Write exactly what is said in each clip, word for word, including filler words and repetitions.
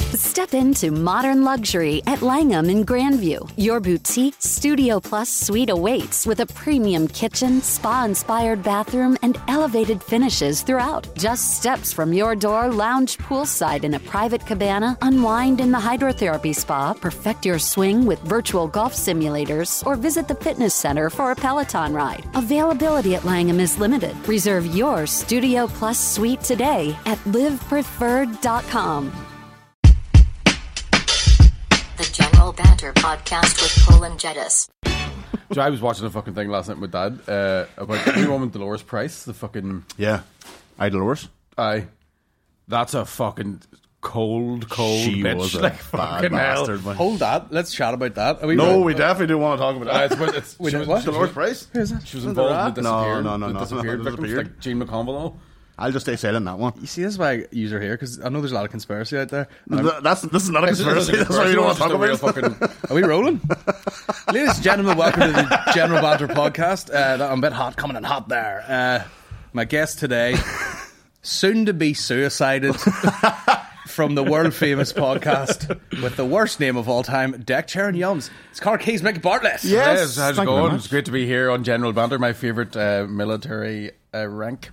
Step into modern luxury at Langham in Grandview. Your boutique Studio Plus suite awaits with a premium kitchen, spa-inspired bathroom, and elevated finishes throughout. Just steps from your door, lounge poolside in a private cabana, unwind in the hydrotherapy spa, perfect your swing with virtual golf simulators, or visit the fitness center for a Peloton ride. Availability at Langham is limited. Reserve your Studio Plus suite today at live preferred dot com. The General Banter Podcast with Paul and Jedis. So I was watching a fucking thing last night with Dad uh, about the woman Dolores Price, the fucking... Yeah. I Dolores. Aye. That's a fucking cold, cold She bitch. was a like, bad fucking hell. bastard, man. Hold that. Let's chat about that. Are we No, ready? we definitely do want to talk about Uh, that. it's, about- it's, Wait, she was, what? she was- Dolores Price? Who is that? She was involved in the No, disappeared, no, no, the no, disappeared no, victims, disappeared. like Jean McConville. I'll just stay silent on that one. You see, this is why I use her here, because I know there's a lot of conspiracy out there. Th- That's This is not a conspiracy. That's why you don't want to talk about it. Fucking, Are we rolling? Ladies and gentlemen, welcome to the General Banter Podcast. Uh, I'm a bit hot, coming in hot there. Uh, my guest today, soon to be suicided from the world famous podcast with the worst name of all time, Deck Chair and Yums. It's Connor Keys, Mickey Bartlett. Yes, how's it thank you very going? much. It's great to be here on General Banter, my favourite uh, military uh, rank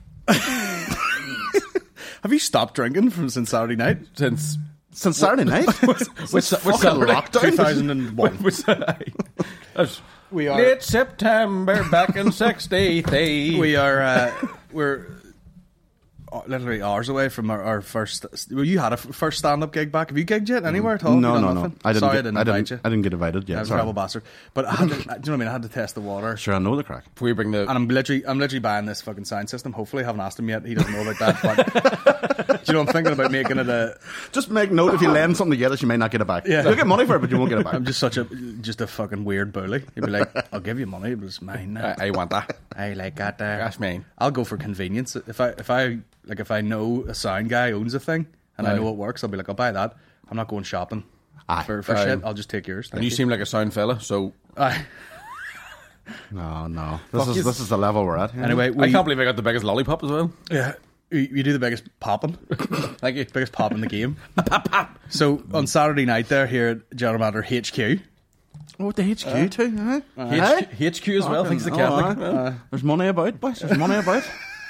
Have you stopped drinking from since Saturday night? since... Since Saturday night? Which, which fucking Saturday? lockdown? two thousand one. Which, that's We are- late September back in sixty-three. We are, uh, we're uh, literally hours away from our, our first. Well, you had a f- first stand-up gig back. Have you gigged yet anywhere at all? No, You done no, no. nothing? I didn't Sorry, get, I didn't I invite didn't, you. I didn't get invited I yet. was a Sorry. rebel bastard. But I had to, do you know what I mean? I had to test the water. Sure, I know the crack. Before we bring the... And I'm literally, I'm literally buying this fucking sound system. Hopefully, I haven't asked him yet. He doesn't know about that. But do you know, I'm thinking about making it a. Just make note if you lend something together, you may not get it back. Yeah. You'll get money for it, but you won't get it back. I'm just such a, just a fucking weird bully. He'd be like, "I'll give you money, but it's mine now." I, I want that. I like that. There. That's mine. I'll go for convenience. If I, if I, like, if I know a sound guy owns a thing and I Aye. know it works, I'll be like, I'll buy that. I'm not going shopping Aye. for for Aye. shit. I'll just take yours. And you seem like a sound fella, so... Aye. No, no. This Fuck is you. this is the level we're at. Anyway, we, I can't believe I got the biggest lollipop as well. Yeah, you, you do the biggest popping. Thank you. Biggest pop in the game. So on Saturday night there here at General Matter H Q. Oh, the H Q too, huh? H- H Q as well, thanks to Oh, Catholic. aye. Uh, There's money about, boys. There's money about.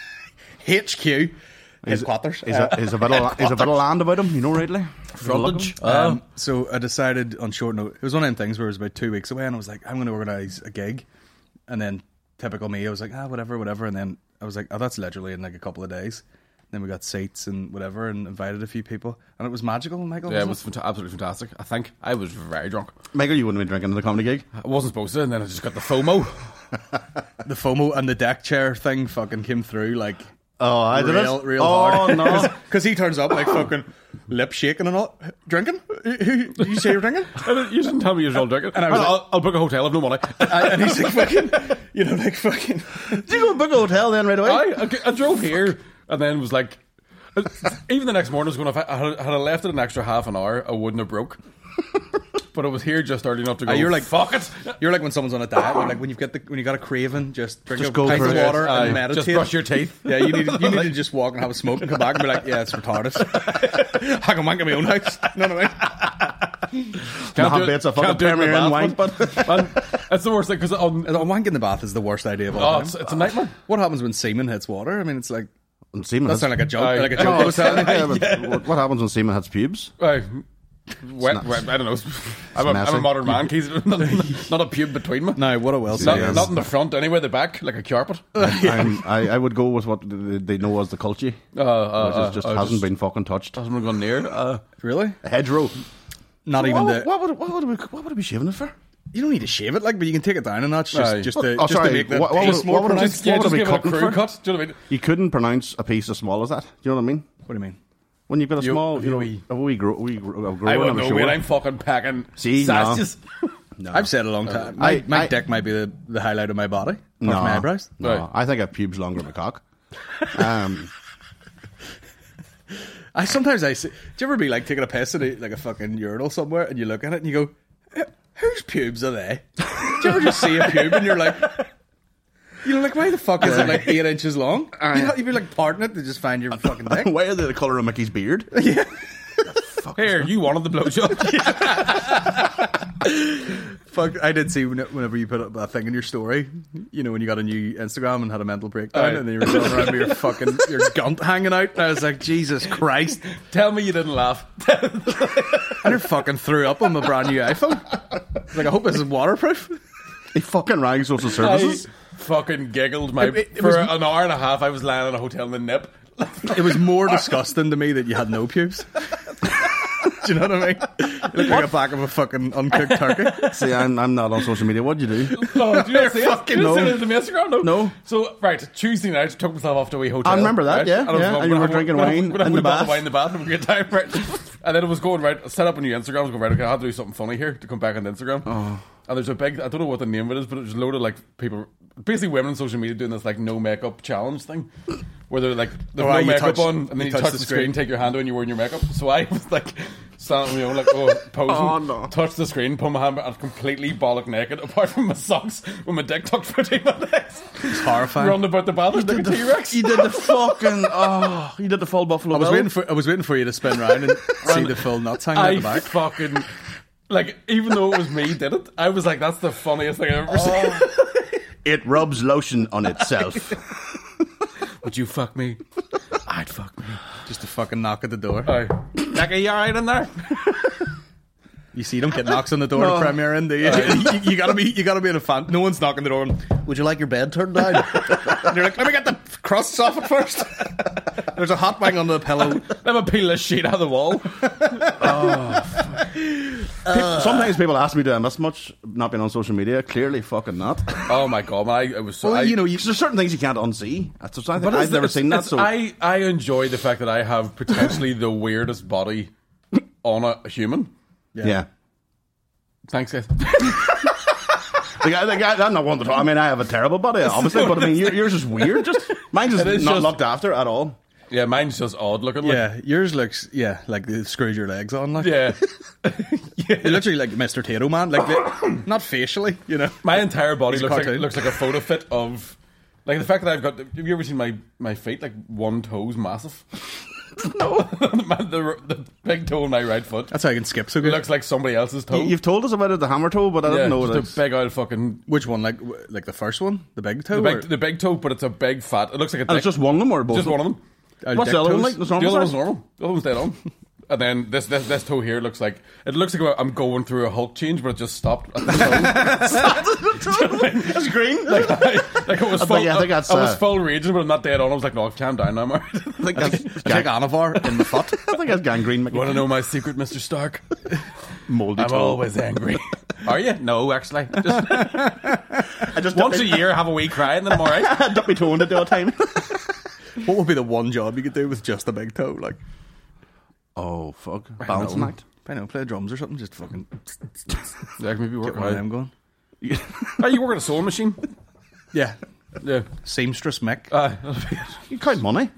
H Q. Is, Headquarters. is, a, is, a bit of, is a bit of land about him, you know, rightly? Frontage. Um, so I decided on short note, it was one of them things where it was about two weeks away, and I was like, I'm going to organise a gig. And then, typical me, I was like, ah, whatever, whatever. And then I was like, oh, that's literally in like a couple of days. Then we got seats and whatever, and invited a few people, and it was magical. Michael, Yeah, it wasn't was fanta- absolutely fantastic. I think I was very drunk. Michael, you wouldn't be drinking at the comedy gig. I wasn't supposed to, and then I just got the FOMO. the FOMO and the deck chair thing fucking came through like Oh, I did real, it. real oh, hard. no. Because he turns up like fucking lip shaking and all. Drinking? You you say you're drinking? You didn't tell me you were all drinking. And I was I'll, like- I'll book a hotel, I've no money. I- and he's like fucking, you know, like fucking. Did you go book a hotel then right away? I, I, I drove here, and then was like... Even the next morning, I was going, if I had, had I left it an extra half an hour, I wouldn't have broke. But I was here just early enough to go, Uh, you're like fuck it. You're like when someone's on a diet. You're like when you've got the when you got a craving, just drink Just a go pint for of it. water Aye, and meditate. just brush your teeth. Yeah, you need you need to just walk and have a smoke and come back and be like, yeah, it's retarded. I can wank in my own house. No, no, no. Can't Nah, do it- it's a fucking can't do it in the Premier Inn bath, wank, but- but And it's the worst thing, because on... A wank in the bath is the worst idea of all Oh, time. it's, it's a nightmare. What happens when semen hits water? I mean, it's like semen that has- sounds like a joke. Aye. Like a joke. No, I was telling you. Yeah, but what- What happens when semen hits pubes? Right. Wet, wet, I don't know. I'm a, I'm a messy. modern man, Keys. Not, not a pube between me. No, what I will say Not, is not in the front, anyway, the back, like a carpet. I'm, I, I would go with what they know as the culture, Uh, uh, which uh, is just uh, hasn't just- been fucking touched. Hasn't gone near. Uh, really A hedgerow. not even what, the. what, would, what, would we, what would we be shaving it for? You don't need to shave it, like, but you can take it down a notch just Aye. just to, Oh, just sorry, to make the what- what piece would- more what would it be- pronounced. yeah, what just are we give it a cutting crew for? cut. Do you know what I mean? You couldn't pronounce a piece as small as that. Do you know what I mean? What do you mean? When you've got a You- small, you know, we- a wee grow, wee grow, a grower I and wouldn't a know, shower. mate. I'm fucking packing See, no. sausages. No. I've said a long time. My, I- my I- dick might be the, the highlight of my body. Apart no, from my eyebrows. no. Right. I think I have pubes longer than my cock. Um, I sometimes I see. Do you ever be like taking a piss in a, like a fucking urinal somewhere, and you look at it and you go, "Eh, "Whose pubes are they?" Do you ever just see a pube and you're like, you know, like why the fuck is it like eight inches long? You know, you'd be like parting it to just find your fucking dick. why are they the colour of Mickey's beard? fuck? Here, you wanted the blowjob. Fuck, I did see when- whenever you put up that thing in your story, you know, when you got a new Instagram and had a mental breakdown, Aye. and then you were going around with your fucking your gunt hanging out. And I was like, Jesus Christ! Tell me you didn't laugh. And you fucking threw up on my brand new iPhone. Like, I hope this is waterproof. He fucking rang social services. I fucking giggled my It- it- it for was- an hour and a half. I was lying in a hotel in the nip. It was more disgusting to me that you had no pubes. Do you know what I mean? You look like a back of a fucking uncooked turkey. See, I'm, I'm not on social media. What'd you do? Oh, do you not see it? Fucking Do you not no. see it on the Instagram? No. No. So, right, Tuesday night, took myself off to a wee hotel. I remember that, right? yeah, And I was yeah, going- and you were going- drinking going- wine going- in the we bottle bath. wine in the bath, having a good time, right? And then it was going, right, set up a new Instagram, I was going, right, okay, I have to do something funny here to come back on Instagram. Oh. And there's a big, I don't know what the name of it is, but there's a load of, like, people, basically women on social media doing this, like, no makeup challenge thing. Where they're like, there's Oh, no you makeup touch- on, and then you you touch touch, the the screen, screen. take your hand away, and you're wearing your makeup. So I was like, standing, you know, like, oh, posing, Oh, no. touch the screen, put my hand back, and completely bollock naked, apart from my socks, with my dick tucked between my legs. It's horrifying. Run about the bathroom like a the, T-Rex. you did the fucking. Oh, you did the full Buffalo I was Bill. waiting for I was waiting for you to spin round and see the full nuts hanging out I the back. fucking, like, even though it was me did it, I was like, that's the funniest thing I've ever Oh. seen. It rubs lotion on itself. Would you fuck me? I'd fuck me. Just a fucking knock at the door. Aye. Becky, you alright in there? You see them get knocks on the door No. to premiere in, do you? you, you gotta be you gotta be in a fan. No one's knocking the door and, would you like your bed turned down? And you're like, let me get the crusts off it first. There's a hot bang under the pillow. Let me peel this sheet out of the wall. Pe- Sometimes people ask me, do I miss much not being on social media? Clearly, fucking not. Oh my god, man, I, I was so. Well, I, you know, you, There's certain things you can't unsee. That's something But I've it's- never it's- seen that. it's- So I, I enjoy the fact that I have potentially the weirdest body on a human. yeah. Thanks, guys. The guy, the guy, I'm not one to talk. I mean, I have a terrible body, obviously, but I mean, your- yours is weird. Just mine's It just is not just- looked after at all. Yeah, mine's just odd looking. Like, yeah, yours looks yeah like they screwed your legs on. Like yeah. you literally like Mister Tato Man. Like the, not facially, you know. My entire body He's a looks like cartoon. looks like a photo fit of, like the fact that I've got. Have you ever seen my my feet? Like one toe's massive. No, the, the, the big toe on my right foot That's how I can skip so it good. looks like somebody else's toe. You- You've told us about it, the hammer toe, but I yeah, didn't know just that. a it's- big old fucking Which one? Like like the first one, the big toe. the or- big, the big toe, but it's a big fat. It looks like a And dick. it's just one of them or both? Just one of them. uh, What's dick the other one toes? like? The The normal other one's size? normal. The other one's dead on. And then this, this this toe here looks like it looks like I'm going through a Hulk change, but it just stopped at the toe. It's green. like, I, like it was I full. think- I think that's, I was uh, full raging, but I'm not dead on. I was like, no, calm down now, Mark. I think that's, I take Anavar in the foot. I think that's gangrene. Mickey. Want to know my secret, Mister Stark? Moldy I'm toe. always angry. Are you? No, actually. Just I just once a dip year, have a wee cry, and then I'm all right. my, dip my toe in it all the time. What would be the one job you could do with just a big toe? Like Oh, fuck. Balancing know. act. I don't know, play drums or something. Just fucking Yeah, maybe get work one of out. them going. Oh, you work at a sewing machine? Yeah, Yeah. seamstress Mick. Uh, You count money.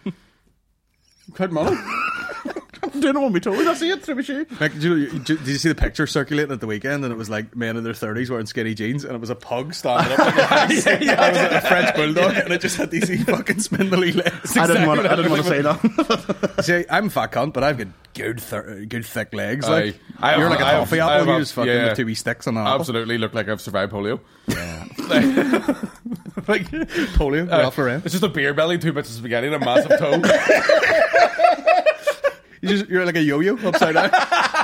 Count money. I'm doing it on my toes. I see it through my shoe. Mick, did, you, did you see the picture circulating at the weekend? And it was like men in their thirties wearing skinny jeans, and it was a pug standing up like a, yeah, yeah, it was a French bulldog, and it just had these wee fucking spindly legs. I didn't exactly want. what I didn't I want to say that. See, I'm a fat cunt, but I've got good, thir- good thick legs. Like Aye. I have- you're like a I have- toffee I apple. have- You just fucking yeah. with two wee sticks on an apple. Absolutely look like I've survived polio. Yeah. Like Polio, uh, Ralph Lauren. it's just a beer belly, two bits of spaghetti, and a massive toe. You just, you're like a yo-yo upside down.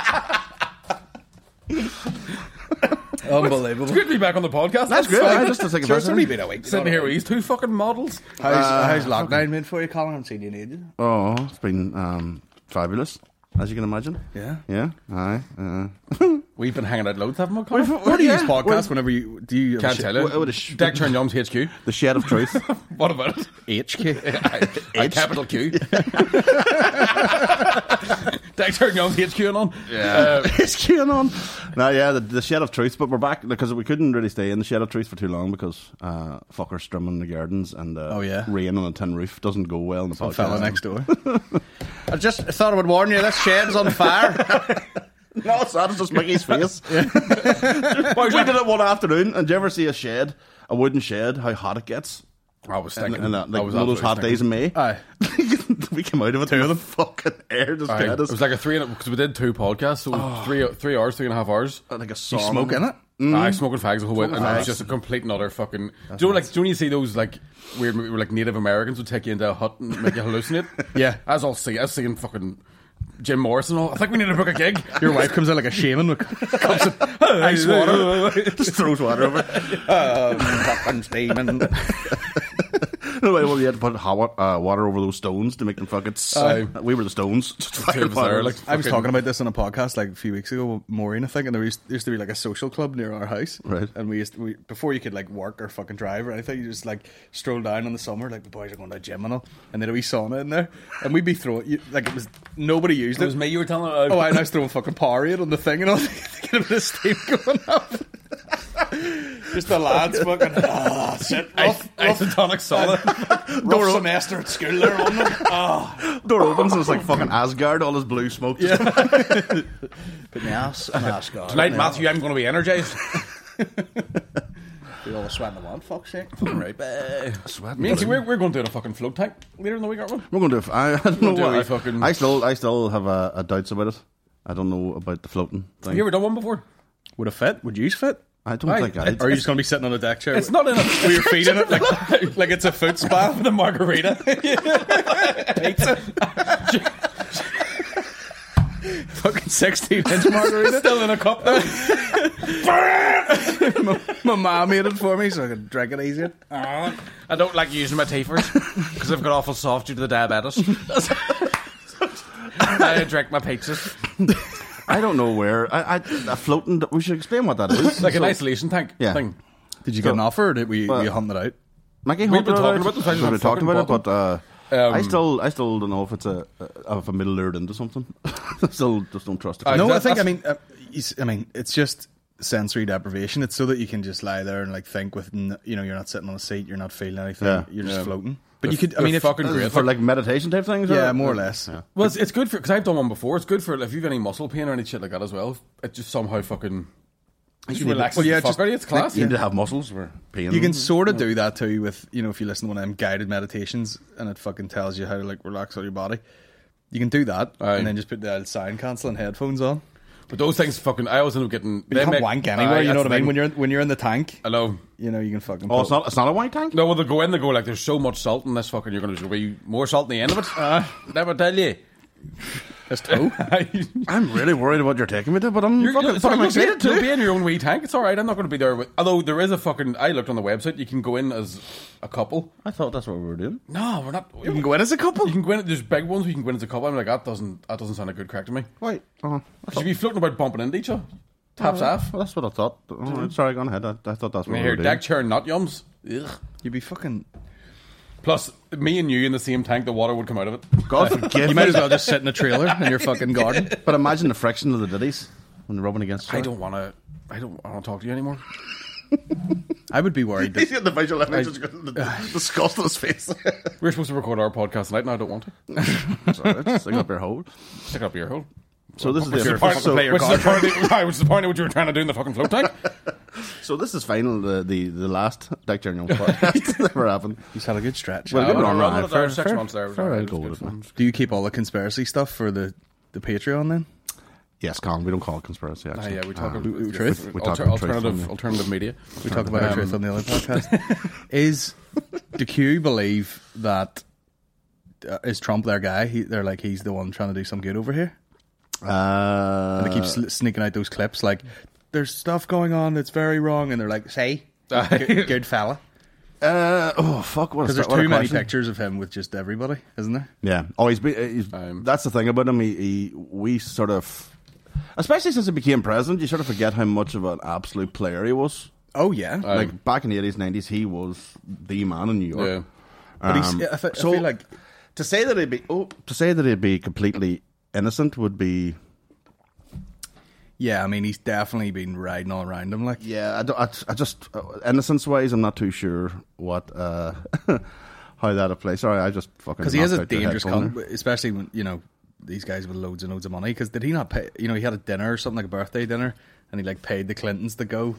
Unbelievable. It's good to be back on the podcast. That's good. fine. I just to think Sure, about it's only it. been a week. Sitting here with these two fucking models. How's, Uh, how's lockdown been for you, Colin? I haven't seen you in ages. Oh, it's been um, fabulous, as you can imagine. Yeah. Yeah. Aye. Uh, We've been hanging out loads, haven't we? Colin? Where do you use Yeah. podcasts whenever you do you Can't sh- tell you. What- what is sh- Deck Turn Yums H Q. the shed of truth. What about it? H K? I, I capital Q. Deck Turn Yums H Q on. Yeah. It's going on. No, yeah, the, the shed of truth, but we're back because we couldn't really stay in the shed of truth for too long because uh, fuckers strumming the gardens and uh, Oh, yeah. rain on a tin roof doesn't go well in the Some podcast. fella next door. I just thought I would warn you, this shed's on fire. No, it's not. It's just Mickey's face. we did it one afternoon, and do you ever see a shed, a wooden shed, how hot it gets? I was And, thinking. and that, like I was one of those hot absolutely days in May. Aye. We came out of it. Two of them. Fucking air just Aye. got It us. was like a three because we did two podcasts, so it was three three hours, three and a half hours. like a You song. smoke in it? I smoking fags the whole way, and it fags. was just a complete and utter fucking. Do you know, like, do you know when you see those like weird, movie where like Native Americans would take you into a hut and make you hallucinate? Yeah. I was all seeing, I was seeing fucking Jim Morrison. All. I think we need to book a gig. Your wife comes out like a shaman with cups of ice water. Just throws water over. um, fucking steaming. No, well, you had to put hot wa- uh, water over those stones to make them fucking. Aye. We were the stones. Just Two fucking of us there, water. like, I was fucking- talking about this on a podcast like a few weeks ago with Maureen, I think, and there used, there used to be like a social club near our house. Right. And we used to, we, before you could like work or fucking drive or anything, you just like stroll down in the summer, like the boys are going to the gym and all, and then a wee sauna in there, and we'd be throwing, you, like it was, nobody used It it. was me. You were telling. Uh, Oh, I was throwing fucking Powerade on the thing and all, thinking of the steam going up. Just the lads fucking, ah, shit, rough, rough, isotonic sauna. rough semester at school there on them. Ah. Door opens and it's like fucking Asgard. All this blue smoke. Just Put my ass on Asgard. Tonight, Matthew, I'm going to be energized. Do all the sweat in the one, fuck's sake. Right. sweat. Me and see, we're, we're going to do a fucking float tank later in the week, aren't we? We're going to. I, I don't know do why. I fucking- I still, I still have uh, a doubts about it. I don't know about the floating thing. Have you ever done one before? Would it fit? Would you fit? I don't Aye. think I. Or are you just going to be sitting on a deck chair? It's not in a. with your feet in it, like, like it's a foot spa. the margarita. Pizza. Fucking sixteen inch margarita. Still in a cup. my, my mom made it for me so I could drink it easier. I don't like using my teethers because I've got awful soft due to the diabetes. I drink my pizzas. I don't know where. I, I a floating. We should explain what that is. Like an So- isolation tank Yeah. thing. Did you get an offer or did we, Well, we hunt it out? Mikey, We've We've been been talking talking about this, I We've just talked about it, fucking but uh, Um, I still, I still don't know if it's a, uh, if I'm middle lured into something. I still just don't trust it. Aye. No, that- I think, I that's- mean, uh, you s- I mean, it's just sensory deprivation. It's so that you can just lie there and like think with, n- you know, you're not sitting on a seat, you're not feeling anything, Yeah. you're just Yeah. floating. But They're- you could, I they're mean, if, fucking Is great. it for like meditation type things? yeah, or? more or less. Yeah. Well, it's, it's good for because I've done one before. It's good for if you've any muscle pain or any shit like that as well. It just somehow fucking just relaxes well, yeah, the fuck just- out of you. It's class. You need to have muscles for pain. You can sort of do that too with, you know, if you listen to one of them guided meditations and it fucking tells you how to like relax all your body. You can do that Aye. and then just put the old sound cancelling headphones on. But those things fucking. I always end up getting. But you can't make- wank anywhere, Aye, you know that's what I the mean? When thing. you're when you're in the tank, I know. you know, you can fucking Oh, it's pull- not. It's not a white tank. No, well, they go in. They go like, "There's so much salt in this fucking. You're going to be more salt in the end of it." Uh, never tell you. It's toe. I'm really worried about you're taking me to, but I'm You're, fucking, you're, sorry, fucking you'll, be, excited you'll too. be in your own wee tank. It's all right. I'm not going to be there. With, although there is a fucking. I looked on the website. You can go in as a couple. I thought that's what we were doing. No, we're not. You can go in as a couple. You can go in. There's big ones where you can go in as a couple. I'm like, that doesn't. That doesn't sound like a good crack to me. Wait, uh, I You'd be floating about bumping into each other. Taps off. Well, that's what I thought. Oh, right, sorry, go on ahead. I, I thought that's what we Here, were doing. deck chair nut yums. Ugh. You'd be fucking. Plus, me and you in the same tank, the water would come out of it. God forgive You might me. as well just sit in a trailer in your fucking garden. But imagine the friction of the ditties when they're rubbing against. I don't want to. I don't. I don't talk to you anymore. I would be worried. He's That, got the visual image. Just got the disgust on his face. We're supposed to record our podcast tonight, and I don't want to. Sorry, just stick up your hole. Stick up your hole. So this is Which is the the point, so, which is the point of, right, which is the point of what you were trying to do in the fucking float tank. so this is final. The the, the last Deck Chair Young podcast that we're having. he's had a good stretch. Well, Uh, good no, run, no, right. no, Fair- six fair- months there. fair, I'll It was go good. with it, man. Do you keep all the conspiracy stuff for the, the Patreon then? Yes, Colin. We don't call it conspiracy. Ah, Actually, yeah, we talk Um, about Truth? We talk alter, about truth alternative, on the- alternative media. We talk about our Um, truth on the other podcast. Is do Q believe that uh, is Trump their guy? He, they're like he's the one trying to do some good over here. Uh, And they keep sl- sneaking out those clips like there's stuff going on that's very wrong, and they're like, "Say, good, good fella." uh, oh fuck! What? a Because there's st- what a too many question. pictures of him with just everybody, isn't there? Yeah. Oh, he's, been, he's Um, that's the thing about him. He, he, we sort of, especially since he became president, you sort of forget how much of an absolute player he was. Oh yeah, Uh, Like back in the eighties, nineties, he was the man in New York. Yeah. but he's. Um, I, fe- I so feel like to say that he'd be oh, to say that he'd be completely innocent would be yeah. I mean, he's definitely been riding all around him. Like yeah. I, don't- I, I just uh, innocence wise, I'm not too sure what uh, how that applies. Sorry, I just fucking because he is a knocked out your dangerous headphone cunt, there. especially when you know these guys with loads and loads of money. Because did he not pay? You know, he had a dinner or something like a birthday dinner, and he like paid the Clintons to go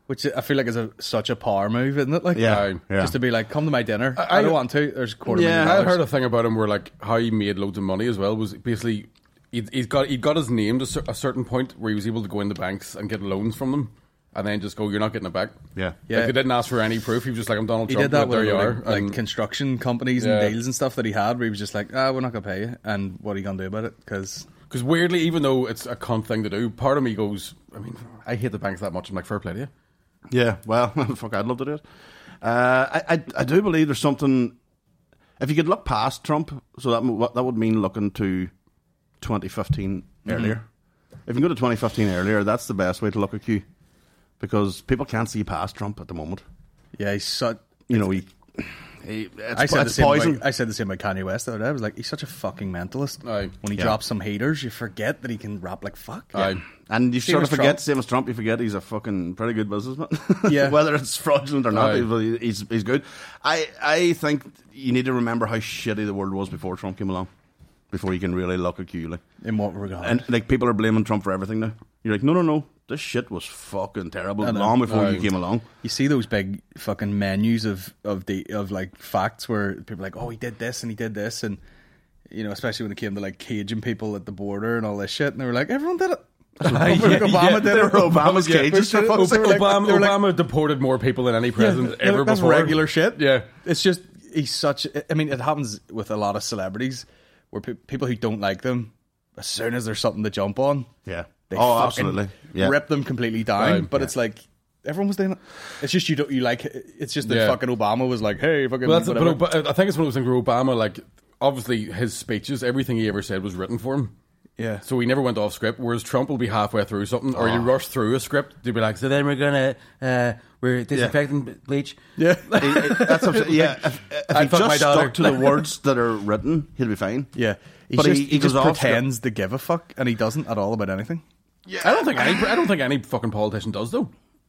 Which I feel like is a, such a power move, isn't it? Like, Yeah, Aye. yeah. just to be like, come to my dinner. I, I- don't want to. There's a quarter Yeah, million I dollars. heard a thing about him where like how he made loads of money as well was basically he'd, he's got he got his name to cer- a certain point where he was able to go into banks and get loans from them and then just go, you're not getting it back. Yeah. Yeah. Like they didn't ask for any proof. He was just like, I'm Donald He Trump. did that but there with you like, are. like And- construction companies Yeah. and deals and stuff that he had, where he was just like, ah, we're not gonna pay you, and what are you gonna do about it? Because Because weirdly, even though it's a cunt thing to do, part of me goes, I mean, I hate the banks that much. I'm like, fair play to you. Yeah, well, fuck, I'd love to do it. Uh, I, I, I do believe there's something. If you could look past Trump, so that mo- that would mean looking to twenty fifteen earlier. If you can go to twenty fifteen earlier, that's the best way to look at Q, because people can't see past Trump at the moment. yeah, he's such. You know, he. he it's, I said the it's same. poison. About, I said the same about Kanye West the other day. I was like, he's such a fucking mentalist. Aye. When he Yeah. drops some haters, you forget that he can rap like fuck. Aye. And you Same sort as of forget, Trump. same as Trump, you forget he's a fucking pretty good businessman. Yeah. Whether it's fraudulent or not, Aye. he- he's he's good. I I think you need to remember how shitty the world was before Trump came along, before you can really look at Q. Like. In what regard? And like people are blaming Trump for everything now. You're like, no, no, no, this shit was fucking terrible I know. long before Aye. you came along. You see those big fucking menus of of the of like facts where people are like, oh, he did this and he did this, and you know, especially when it came to like caging people at the border and all this shit, and they were like, everyone did it. Like, Obama yeah, did they it. were Obama's Yeah, cages, for they fuck's were sake. like- Obama, they were like- Obama deported more people than any president Yeah, ever that's before. regular shit. Yeah. It's just he's such. I mean, it happens with a lot of celebrities where pe- people who don't like them, as soon as there's something to jump on, Yeah. they Oh, fucking absolutely. Yeah. rip them completely down. Right, but yeah. it's like everyone was doing it. It's just you don't you like. It's just that Yeah. fucking Obama was like, hey, fucking. Well, that's, whatever. but Ob- I think it's one of those things where Obama, like, obviously his speeches, everything he ever said was written for him. yeah. So he never went off script, whereas Trump will be halfway through something, or he'll rush through a script to be like, so then we're gonna, uh, we're disinfecting bleach. Yeah. It- it- that's what I'm saying. Yeah, if, if I'd he fuck just my daughter. stuck to the words that are written, he'll be fine. Yeah. He's But just, he- he, he just goes off pretends to give a fuck, and he doesn't at all about anything. I don't think any, I don't think any fucking politician does though.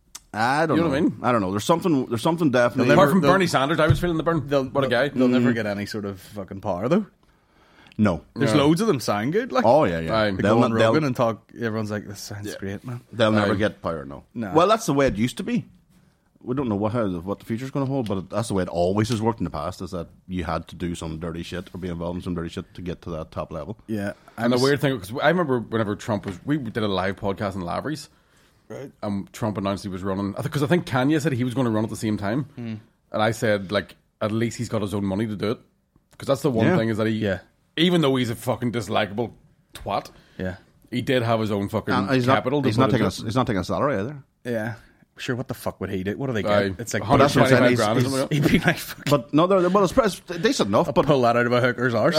I don't You know. know what I mean? I don't know. There's something. There's something definitely. Apart from they'll- Bernie Sanders, I was feeling the burn. They'll, What a they'll- guy. They'll never get any sort of fucking power though. no. There's Yeah. loads of them sound good. Like, Oh yeah, yeah. Aye. they They'll, go on they'll- Rogan and talk. Everyone's like, this sounds great, man. they'll never Aye. get power. No. No. Well, that's the way it used to be. We don't know what how, what the future's going to hold, but that's the way it always has worked in the past. Is that you had to do some dirty shit or be involved in some dirty shit to get to that top level. Yeah. And the weird thing, because I remember whenever Trump was, we did a live podcast in Lavery's, Right. and Trump announced he was running. Because I think Kanye said he was going to run at the same time, Hmm. and I said like, at least he's got his own money to do it. Because that's the one Yeah. thing is that he, Yeah. even though he's a fucking dislikable twat, Yeah. he did have his own fucking And he's capital. not. to He's put not taking. A, into it. he's not taking a salary either. Yeah. Sure, what the fuck would he do? What do they get? Aye. It's like one hundred twenty-five he's- grand or he's- something. like that. he'd be like, fuck, But no, they're, well, it's, it's decent enough. But pull that out of a hooker's arse.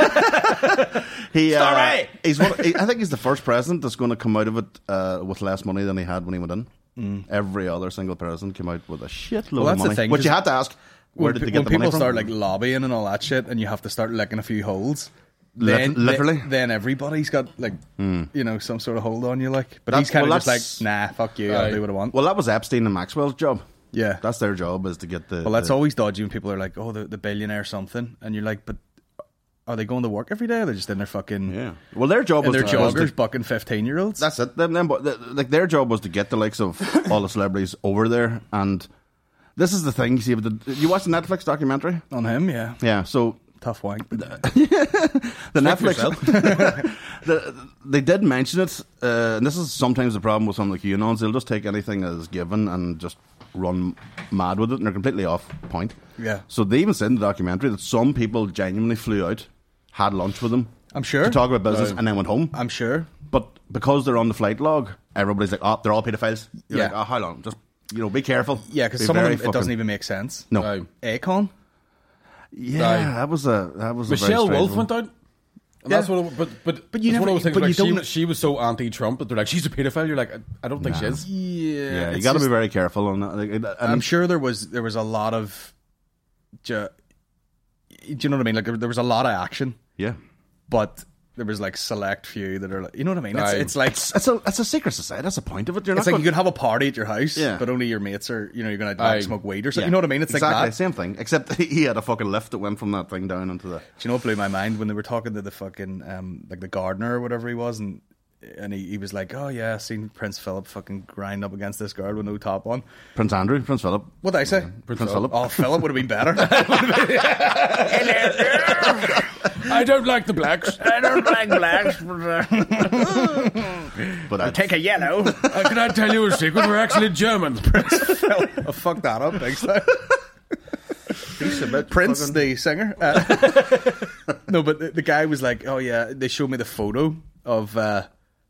he, uh, Sorry! he's one, he, I think he's the first president that's going to come out of it uh, with less money than he had when he went in. Every other single president came out with a shitload Well, that's of the money. thing, Which you 'cause had to ask, where when did pe- they get when the people money from? start like lobbying and all that shit, and you have to start licking a few holes. Lit- Then, literally? then, then everybody's got like you know some sort of hold on you, like. But That's- he's kind of well, just like, that's- nah, fuck you, I'll Aye. do what I want. Well, that was Epstein and Maxwell's job. Yeah. That's their job, is to get the. Well, that's the, always dodgy when people are like, oh, the, the billionaire something, and you're like, but are they going to work every day? Or are they just in their fucking Yeah. Well, their job in was their to, was joggers to- bucking fifteen year olds? That's it. Them, them, the, like their job was to get the likes of all the celebrities over there, and this is the thing. You see, but the, you watch the Netflix documentary? On him, yeah, Yeah. So tough wank. But the Netflix, yourself. the, they did mention it, uh, and this is sometimes the problem with some of the QAnons. They'll just take anything as given and just run mad with it, and they're completely off point. Yeah. So they even said in the documentary that some people genuinely flew out, had lunch with them, I'm sure. to talk about business, Right. and then went home. I'm sure. But because they're on the flight log, everybody's like, "Oh, they're all pedophiles." You're Yeah. like, "Oh, how long? Just you know, be careful." Yeah, because Be some of very them it doesn't fucking- even make sense. No. Aye. Akon. Yeah, Aye. that was a that was a very Michelle strange Wolf one. went out. And Yeah. that's what, it, but but But you it's one never- of those things. but Like you she, don't- was- she was so anti-Trump that they're like, she's a paedophile. You're like, I, I don't think she is. Yeah, Yeah, you it's got to be just- very careful on that. Like, and I'm sure there was there was a lot of, ju- do you know what I mean? Like there, there was a lot of action, Yeah, but there was like select few that are like, you know what I mean? It's, Aye. it's like it's, it's a it's a secret society. That's the point of it. You're it's not like going, you could have a party at your house, Yeah. but only your mates are, you know, you're gonna Aye. like, smoke weed or something. Yeah. You know what I mean? It's exactly like that. same thing, except he had a fucking lift that went from that thing down into the. Do you know what blew my mind when they were talking to the fucking um, like the gardener or whatever he was, and and he, he was like, "Oh yeah, I seen Prince Philip fucking grind up against this girl with no top on." Prince Andrew, Prince Philip. What did I say? Prince, Prince Philip. Oh, Philip would have been better. I don't like the blacks. I don't like blacks. But I'd Take a yellow. Uh, can I tell you a secret? We're actually Germans. Oh, fuck that up, big time. Prince, fucking- the singer. Uh, no, but the, the guy was like, "Oh yeah," they showed me the photo of uh,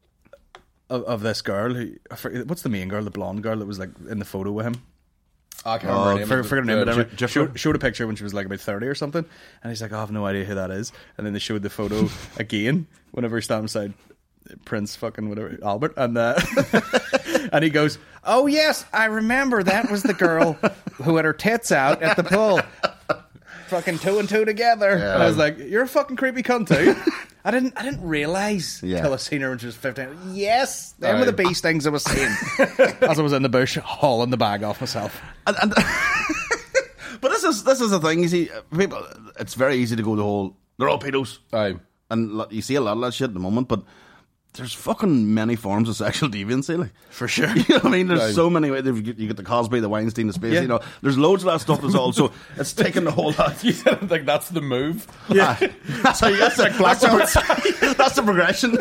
of, of this girl. Who, I forget- what's the main girl, the blonde girl that was like in the photo with him? I can't Oh, remember. For, for her name, Uh, whatever. Jif- Showed, showed a picture when she was like about thirty or something, and he's like, "Oh, I have no idea who that is." And then they showed the photo again whenever he stands beside Prince fucking whatever Albert, and uh, and he goes, "Oh yes, I remember that was the girl who had her tits out at the pool, fucking two and two together." Yeah. And I was like, "You're a fucking creepy cunt too." I didn't I didn't realise Yeah. until I seen her when she was fifteen. Yes, them were the Aye. bee stings I was seeing as I was in the bush hauling the bag off myself. And, and but this is this is the thing. You see, people. It's very easy to go the whole. They're all pedos, Aye. and lo- you see a lot of that shit at the moment. But there's fucking many forms of sexual deviancy, like For sure. You know what I mean? There's Right. so many ways. You get, you get the Cosby, the Weinstein, the Spacey. Yeah. You know, there's loads of that stuff. That's also it's taken the whole lot. You said like that's the move. Yeah, that's how you that's, the, that's, the, that's the progression.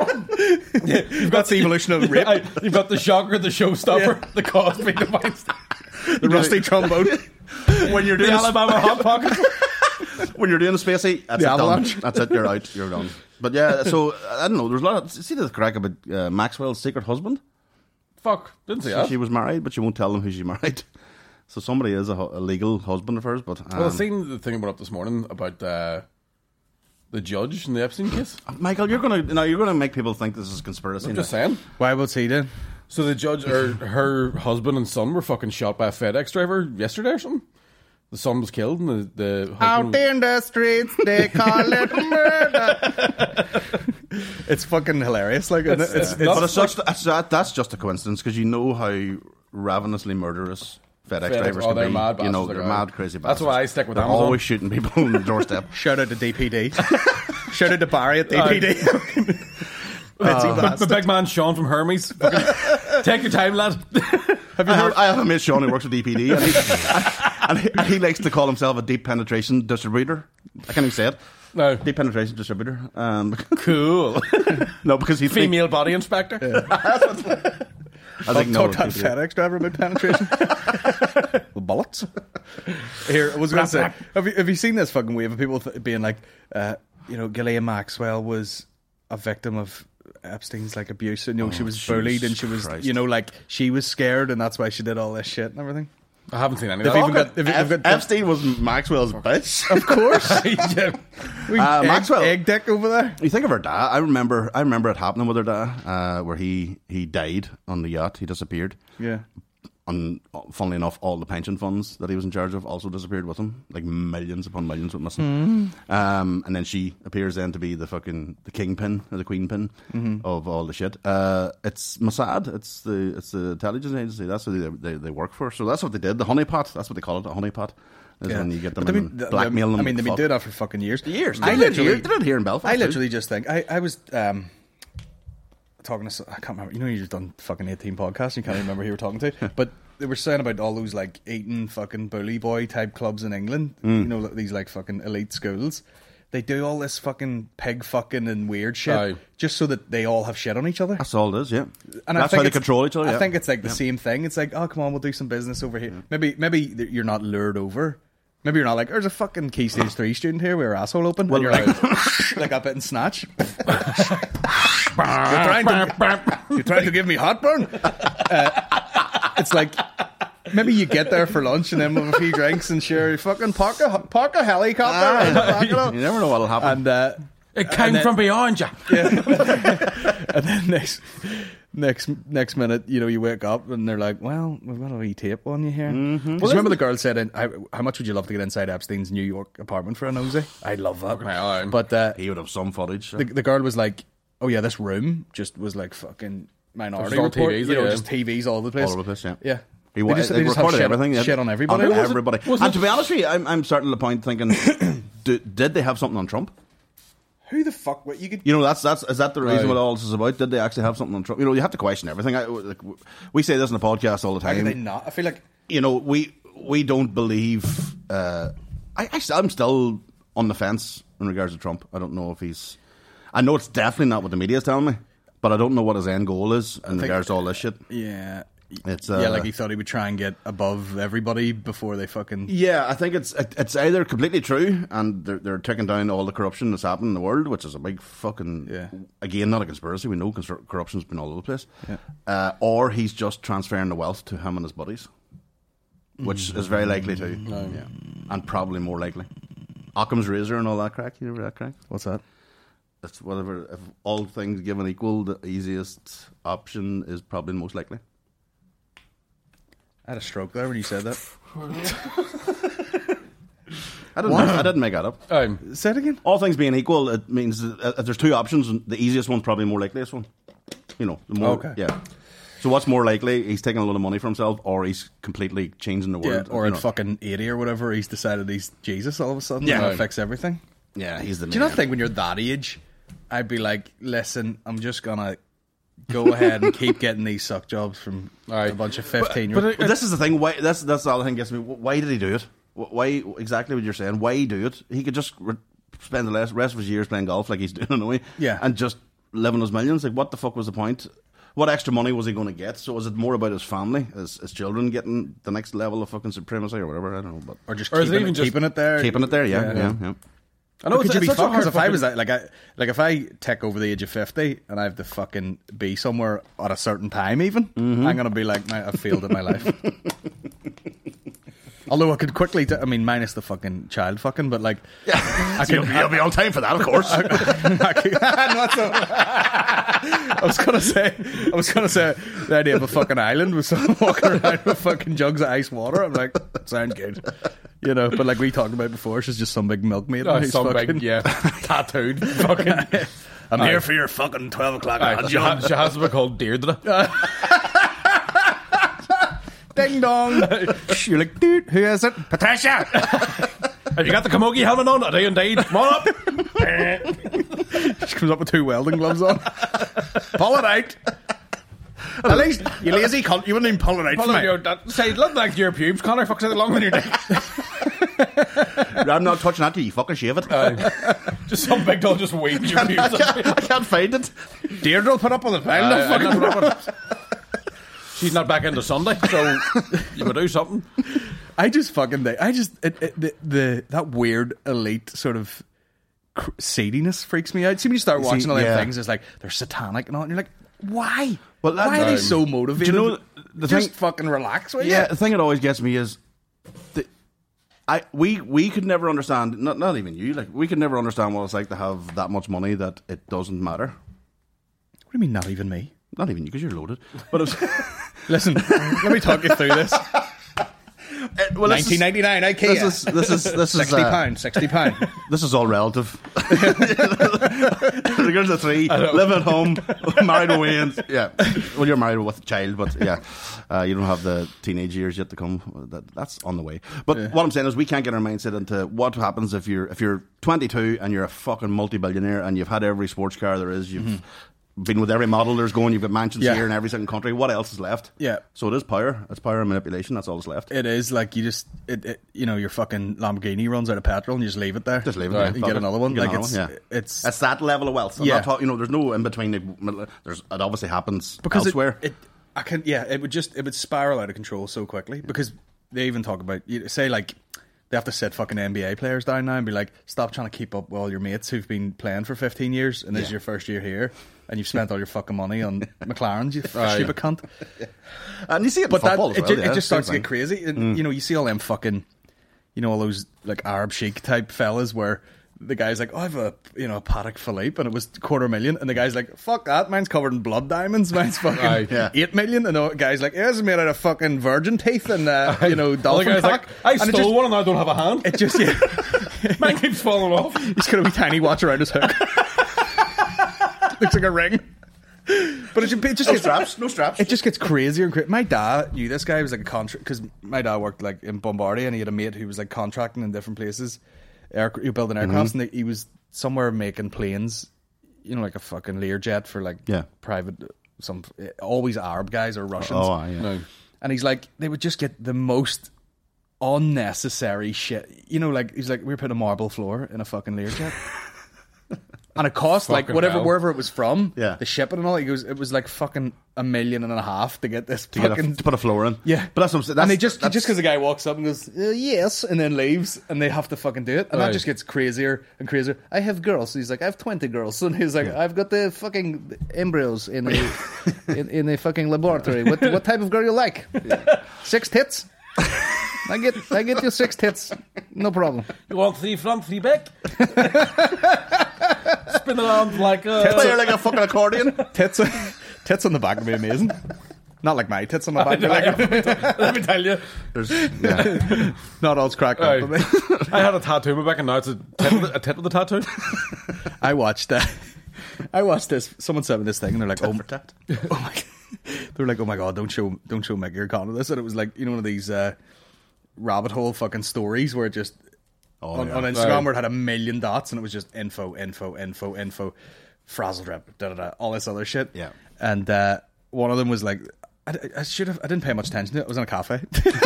You've got the evolution of rape. Aye, you've got the shocker, the showstopper, the Cosby, the Weinstein, The rusty trombone. When you're the doing Alabama hot pocket. when you're doing a Spacey, that's The it, done. avalanche. That's it. You're out. You're done. But yeah, so I don't know. There's a lot. Of, see the crack about uh, Maxwell's secret husband. Fuck, didn't see So that. she was married, but she won't tell them who she married. So somebody is a, hu- a legal husband of hers. But um, Well, I seen the thing that went up this morning about uh, the judge in the Epstein case. Michael, you're gonna now you're gonna make people think this is a conspiracy. I'm now. just saying. Why was he then? So the judge, or her husband and son, were fucking shot by a FedEx driver yesterday or something. The son was killed, and the, the husband Out in the streets, they call it murder. It's fucking hilarious. Like, isn't it? It's- it's, uh, it's, But it's just, that's, that, that's just a coincidence because you know how ravenously murderous FedEx, FedEx, drivers oh, can they're be. mad you know, bastards, they're like, mad, crazy that's bastards. why I stick with They're Amazon. always shooting people on the doorstep. shout out to D P D. Shout out to Barry at D P D. Uh, the big man Sean from Hermes. Fucking, take your time, lad. I have, I have a mate, Sean, who works with D P D, and he, and, he, and he likes to call himself a deep penetration distributor. I can't even say it. No. Deep penetration distributor. Um, Cool. no, because he Female body inspector. I think no. Talk that FedEx driver about penetration. The bullets. Here, I was going to say, have you, have you seen this fucking wave of people th- being like, uh, you know, Ghislaine Maxwell was a victim of Epstein's like abuse, and you know, she was bullied, and she was, Christ. you know, like she was scared, and that's why she did all this shit and everything. I haven't seen any They've of even that. got, they've, Ep- they've got Epstein was Maxwell's bitch. of course, Yeah. we Uh, egg, Maxwell- egg dick over there. You think of her dad. I remember. I remember it happening with her dad, uh, where he he died on the yacht. He disappeared. Yeah, And funnily enough, all the pension funds that he was in charge of also disappeared with him. Like millions upon millions went missing. Mm. Um, and then she appears then to be the fucking the kingpin or the queenpin Mm-hmm. of all the shit. Uh, it's Mossad. It's the it's the intelligence agency. That's what they, they they work for. So that's what they did. The honeypot. That's what they call it. A honeypot. Is yeah. when you get them But they in mean- and blackmail them. I mean, they've been Fuck. doing that for fucking years. years. I They did it literally, here. They did it here in Belfast. I too. literally just think I, I was um, talking to s- I can't remember. You know, you've done fucking eighteen podcasts. You can't remember who you were talking to, but they were saying about all those like Eton fucking bully boy type clubs in England. Mm. You know, like, these like fucking elite schools. They do all this fucking pig fucking and weird shit Aye. just so that they all have shit on each other. That's all it is. Yeah. And that's I think how they it's- control each other. I yeah. think it's like the Yeah. same thing. It's like, oh, come on, we'll do some business over here. Maybe, maybe th- you're not lured over. Maybe you're not like, there's a fucking Key Stage three student here with her asshole open. Well, and you're like, like up it and snatch. you're, trying to, you're trying to give me heartburn. Uh, it's like, maybe you get there for lunch and then with a few drinks and sure, you fucking park a, park a helicopter. in the back of You it. never know what'll happen. And, uh, It came then- from behind you. and then next, next, next minute, you know, you wake up and they're like, "Well, we've got a wee tape on you here." Mm-hmm. Well, remember the girl said, in, how, "How much would you love to get inside Epstein's New York apartment for a nosy?" I love that. hell, aye. But uh, he would have some footage. the, the girl was like, "Oh yeah, this room just was like fucking Minority Just all Report, T Vs, you know, yeah. just T Vs all over the place, all over the place. Yeah. yeah." He They wa- just- they they just have recorded shit- everything. yeah. shit on everybody. On Was it- everybody. was and it- to be honest with you, I'm, I'm starting to the point thinking, do, did they have something on Trump? Who the fuck? What you could? You know, that's that's is that the reason Right. what all this is about? Did they actually have something on Trump? You know, you have to question everything. I, like, we say this in the podcast all the How time. could they not? I feel like You know, we we don't believe. Uh, I, I I'm still on the fence in regards to Trump. I don't know if he's. I know it's definitely not what the media is telling me, but I don't know what his end goal is in think- regards to all this shit. yeah, It's uh, yeah, like he thought he would try and get above everybody before they fucking. Yeah, I think it's it, it's either completely true and they're they're taking down all the corruption that's happened in the world, which is a big fucking Yeah. again not a conspiracy. We know cons- corruption's been all over the place, Yeah. uh, or he's just transferring the wealth to him and his buddies, which is very likely too, yeah, and probably more likely. Occam's razor and all that crack. You remember that crack? What's that? It's whatever. If all things given equal, the easiest option is probably the most likely. I had a stroke there when you said that. I didn't. Make, I didn't make that up. Um, Say it again. All things being equal, it means that if there's two options, the easiest one's probably the more likeliest one. You know, the more, Okay. yeah. So what's more likely? He's taking a lot of money for himself, or he's completely changing the Yeah, world. or you at know. fucking eighty or whatever, he's decided he's Jesus all of a sudden. Yeah. and fix everything. Yeah, he's the. Do you not think when you're that age, I'd be like, listen, I'm just gonna go ahead and keep getting these suck jobs from Aye. a bunch of fifteen but year it- But this is the thing. Why? That's that's the other thing gets me. Why did he do it? Why exactly what you're saying? Why do it? He could just re- spend the rest rest of his years playing golf like he's doing anyway. Yeah. and just live on his millions. Like, what the fuck was the point? What extra money was he going to get? So was it more about his family, his, his children getting the next level of fucking supremacy or whatever? I don't know, but or just Or is it keeping, even it, just keeping it there. keeping it there. Yeah, yeah, yeah. I know Could it's, you it's be such a fucked? hard Because if I fucking- was that, like, I, like if I take over the age of fifty and I have to fucking be somewhere at a certain time, even Mm-hmm. I'm gonna be like, "Man, I've failed at my life. Although I could quickly, t- I mean, minus the fucking child fucking, but like, I You'll, could. you'll be on time for that, of course. I could not so. I was gonna say, I was gonna say the idea of a fucking island with someone walking around with fucking jugs of ice water. I'm like, sounds good, you know. But like we talked about before, she's just some big milkmaid. Oh, who's some fucking, big, yeah, tattooed. Fucking. I'm here for your fucking twelve o'clock Aye, odd she, ha- job. she has to be called Deirdre. Ding dong. You're like, dude, who is it? Patricia. Have you got the Camogie helmet on? I do indeed. Come on up. She comes up with two welding gloves on. Pull it out. At least, you lazy cunt, you wouldn't even pull it out Pull for out me. your, that, say, look like your pubes, Connor. Fuck's it longer than your dick. I'm not touching that till you fucking shave it. Just some big doll just waving your I, pubes. can't, I can't find it. Deirdre will put up with it. I'll Uh, not fucking I'm not put up with- She's not back into Sunday, so you would do something. I just fucking think I just it, it, the, the that weird elite sort of cr- seediness freaks me out. See, when you start See, watching all them yeah. things, it's like they're satanic and all, and you're like, why? Well, that- why are they um, so motivated? do you know the just thing- fucking relax. Will Yeah, you? the thing that always gets me is, the, I we we could never understand. Not not even you. Like, we could never understand what it's like to have that much money that it doesn't matter. What do you mean, not even me? Not even you, because you're loaded. But it's, Listen, let me talk you through this. well, this is- nineteen ninety-nine, IKEA. This is this is this is sixty uh, pound, sixty pound. This is all relative. The girls are three, live at home, married with Wayne. Yeah, well, you're married with a child, but yeah, uh, you don't have the teenage years yet to come. That, that's on the way. But Yeah. what I'm saying is, we can't get our mindset into what happens if you're if you're twenty-two and you're a fucking multi-billionaire and you've had every sports car there is. You've been with every model there's going. You've got mansions Yeah. here in every single country. What else is left? Yeah. So it is power. It's power and manipulation. That's all that's left. It is like you just, it, it, you know, your fucking Lamborghini runs out of petrol and you just leave it there. Just leave it Right. there. You Fuck get it. another one. Get Like another it's, one, yeah. it's It's that level of wealth. I'm Yeah. not talking, you know, there's no in between. Like, There's it obviously happens because elsewhere. It, it, I can, yeah, it would just, it would spiral out of control so quickly because they even talk about, you say like, they have to sit fucking N B A players down now and be like, stop trying to keep up with all your mates who've been playing for fifteen years and this is Yeah. your first year here and you've spent all your fucking money on McLarens, you Aye. stupid cunt. And you see it in But that, football as it, well, ju- yeah, it just same starts to get thing. crazy. And, you know, you see all them fucking, you know, all those like Arab sheik type fellas where the guy's like, oh, I have a, you know, a Patek Philippe and it was quarter million. And the guy's like, fuck that, mine's covered in blood diamonds. Mine's fucking Aye. Yeah. eight million. And the guy's like, yeah, it's made out of fucking virgin teeth and, uh, you know, Other dolphin guy's cock. like, I And it stole just- one and I don't have a hand. It just, yeah. Mine keeps falling off. He's got a wee tiny watch around his hook. Looks like a ring. But it, ju- it just No gets, straps, no straps. it just gets crazier and crazier. My dad knew this guy. He was like a contract because my dad worked like in Bombardier and he had a mate who was like contracting in different places, air, you building aircrafts, Mm-hmm. and they, he was somewhere making planes, you know, like a fucking Learjet for like Yeah. private, some always Arab guys or Russians. Oh, aye, yeah. No. And he's like, they would just get the most unnecessary shit. You know, like, he's like, we we're putting a marble floor in a fucking Learjet. And it cost, like, Fucking whatever, hell. wherever it was from, Yeah. the shipping and all, he goes, it was like fucking a million and a half to get this To, get fucking... a, to put a floor in. yeah. But that's what I'm saying. That's, and they just, that's, just because the guy walks up and goes, uh, yes, and then leaves, and they have to fucking do it. And that Right. just gets crazier and crazier. I have girls. So he's like, I have twenty girls. And he's like, I've got the fucking embryos in a, in, in a fucking laboratory. What, what type of girl you like? Six tits? I get I get you six tits. No problem. You want three front, three back? Spin around like a... Play her like a fucking accordion. Tits, tits on the back would be amazing. Not like my tits on my back. Like, Let me tell you. There's, yeah. not all's cracked up Aye. for me. I had a tattoo on my back and now it's a tit with a, a tit with a tattoo. I watched uh, I watched this. Someone sent me this thing, and they're like, "Oh, for tat. oh my!" They're like, "Oh my god, don't show, don't show Mickey your con of this." And it was like, you know, one of these uh, rabbit hole fucking stories where it just Oh, on, yeah. on Instagram Right. where it had a million dots, and it was just info, info, info, info, frazzle drip, da da da, all this other shit. Yeah. And uh, one of them was like, I, I should have. I didn't pay much attention to it. I was in a cafe.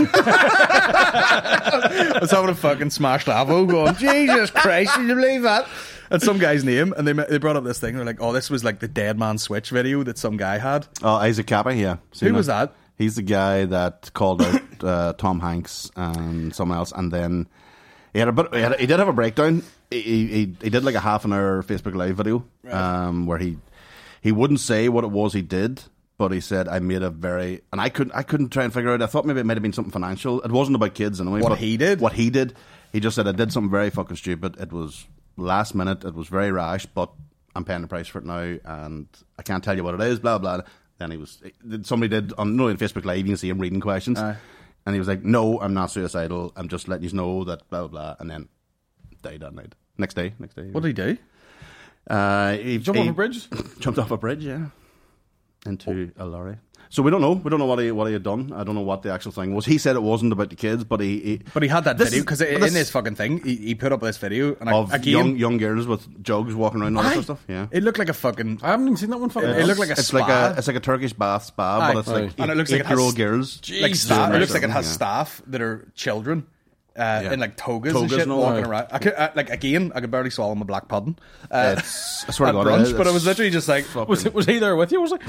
I was having a fucking smashed lavo, going, Jesus Christ, did you believe that? And some guy's name, and they they brought up this thing. They're like, oh, this was like the Dead Man Switch video that some guy had. Oh, Isaac Kappa, yeah. Seen Who it. was that? He's the guy that called out uh, Tom Hanks and someone else, and then he had a bit. He, had a, he did have a breakdown. He, he he did like a half an hour Facebook Live video, um, where he he wouldn't say what it was he did, but he said I made a very and I couldn't I couldn't try and figure out. I thought maybe it might have been something financial. It wasn't about kids anyway. What but he did? What he did. He just said I did something very fucking stupid. It was last minute. It was very rash, but I'm paying the price for it now, and I can't tell you what it is. Blah blah. Then he was somebody did on no in Facebook Live. You can see him reading questions, Aye. and he was like, "No, I'm not suicidal. I'm just letting you know that blah blah." blah. And then died that night. Next day, next day. What did he do? Uh, he Jump he off a bridge? Jumped off a bridge, yeah, into a lorry. So we don't know. We don't know what he what he had done. I don't know what the actual thing was. He said it wasn't about the kids, but he. he But he had that This video is- because but in this- his fucking thing, he, he put up this video and I, of again, young young girls with jugs walking around and all that Aye. sort of stuff. Yeah. it looked like a fucking. I haven't even seen that one. Fucking It looked like a it's spa. like a it's like a Turkish bath spa, Aye. but it's like And eight, it looks like it has- eight-year-old girls. like Jesus staff, it looks Christ. like it has Yeah. staff that are children. Uh, Yeah. in like togas, Togas and shit and all walking that. around. I could, I, like again, I could barely swallow my black pudding. Uh, It's, I swear to at God, brunch, it is. but it was It's literally just like Was, it, was he there with you? Was like,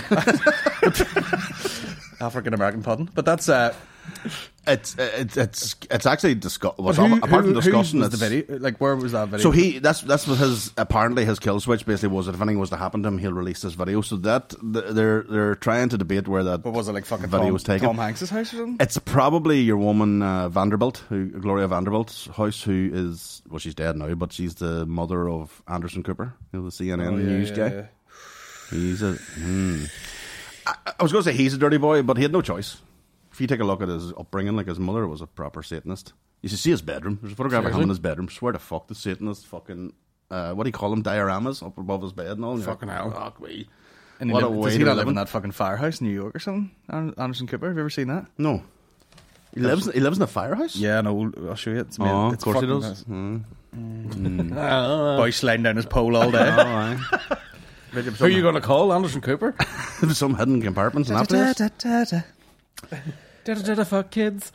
African American pudding. But that's uh, It's it's it's it's actually disgusting. but who, Apart who, from disgusting, who was the it's- video? Like where was that video? So he that's that's what his apparently his kill switch basically was that if anything was to happen to him, he'll release this video. So that th- they're they're trying to debate where that What was it like? Fucking video Tom, was taken. Tom Hanks's house or something? It's probably your woman uh, Vanderbilt, who Gloria Vanderbilt's house, who is well, she's dead now, but she's the mother of Anderson Cooper, you know, the C N N Oh, yeah, news yeah, guy. yeah. He's a. Hmm. I, I was going to say he's a dirty boy, but he had no choice. If you take a look at his upbringing, like his mother was a proper Satanist. You should see his bedroom. There's a photograph of him in his bedroom. Swear to fuck, the Satanist fucking. Uh, what do you call them? Dioramas up above his bed and all. And you're Fucking like, hell. Fuck me. And he What a live, way does he to not live live in in. that fucking firehouse in New York or something? An- Anderson Cooper, have you ever seen that? No. He lives. He lives in a firehouse. Yeah, no, I'll show you. It's amazing. Oh, of It's course he fucking does. nice. uh, Boy sliding down his pole all day. Oh, aye. who are you going to call? Anderson Cooper? There's some hidden compartments and after this. Da da da fuck kids.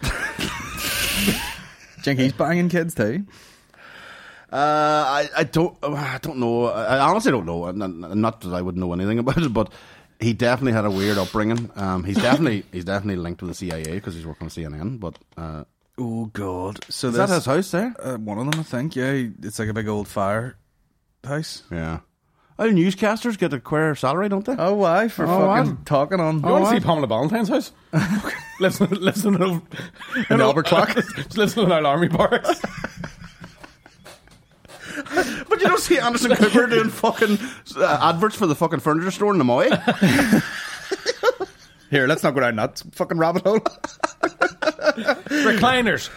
Think he's banging kids too. Uh, I, I don't I don't know. I honestly don't know. Not, not that I would know anything about it, but he definitely had a weird upbringing. Um, he's definitely he's definitely linked with the C I A because he's working on C N N. But uh, Oh god! So is this, that his house there? Uh, one of them, I think. Yeah, he- it's like a big old fire house. Yeah. Oh, newscasters get a queer salary, don't they? Oh, why for Oh, fucking what? talking on? You want to see Pamela Ballantyne's house? lives, in, lives in an In Albert Clark? lives in an old army barracks. But you don't see Anderson Cooper doing fucking uh, adverts for the fucking furniture store in the Moy. Here, let's not go down that fucking rabbit hole. Recliners.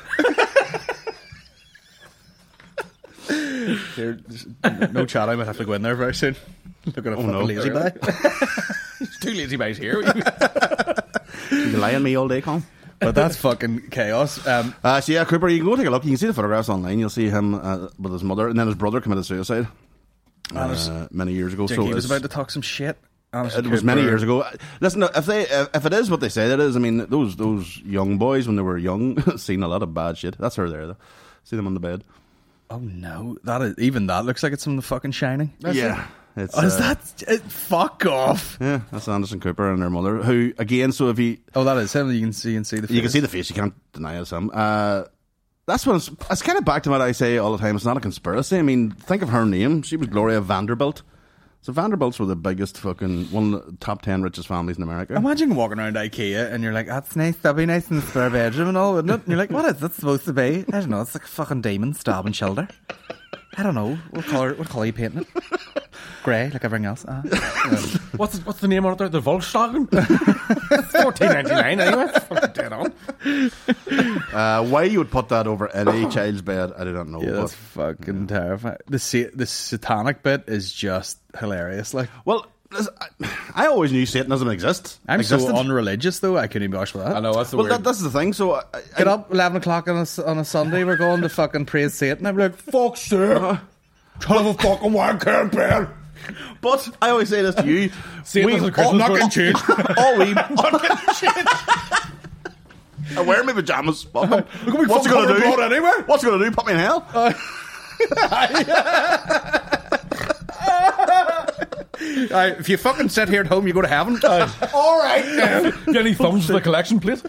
Here, there's no chat. I might have to go in there very soon. Look at a fucking no. lazy guy. Two lazy boys here. You can lie on me all day, Colin. But that's fucking chaos. Um, Uh, so yeah, Cooper, you can go take a look. You can see the photographs online. You'll see him uh, with his mother, and then his brother committed suicide. uh, many years ago. Think so he was it's- about to talk some shit. Anderson It was many Cooper. years ago. Listen, if they if it is what they say it is, I mean, those those young boys when they were young seen a lot of bad shit. That's her there, though. See them on the bed. Oh no, that is, even that looks like it's from The fucking Shining. yeah, it's, Oh, is uh, that? It, fuck off. Yeah, that's Anderson Cooper and their mother. Who again? So if you Oh, that is him. You can see, you can see the face. you can see the face, you can't deny it's him. Uh, that's what it's, it's kind of back to what I say all the time. It's not a conspiracy. I mean, think of her name. She was Gloria Vanderbilt. So Vanderbilts were the biggest fucking one of the top ten richest families in America. Imagine walking around IKEA and you're like, that's nice, that'd be nice in the spare bedroom and all, wouldn't it? And you're like, what is that supposed to be? I don't know, it's like a fucking demon stabbing shoulder. I don't know. What colour, what colour are you painting it? Grey, like everything else. Uh, What's what's the name on it there? The Volkswagen? fourteen ninety-nine anyway. It's fucking dead on. Uh, why you would put that over any child's bed, I do not know. yeah, but- that's fucking terrifying. The sa- the satanic bit is just hilarious. Like, well, listen, I, I always knew Satanism exists. I'm existed. so unreligious though, I couldn't even be arsed with that. I know, that's the Well, weird. that, that's the thing. So I, I, Get up, eleven o'clock on a, s- on a Sunday, we're going to fucking praise Satan. I'm like, fuck sir. Trying to have a fucking wanker in bed. But I always say this to you: Satan we is a all Christmas not book. change. All we I wear my pajamas. Fuck 'em. What's it gonna do? anyway? What's it gonna do? Put me in hell? Uh, if you fucking sit here at home, you go to heaven. Uh, all right. then. Get any thumbs for the collection plate?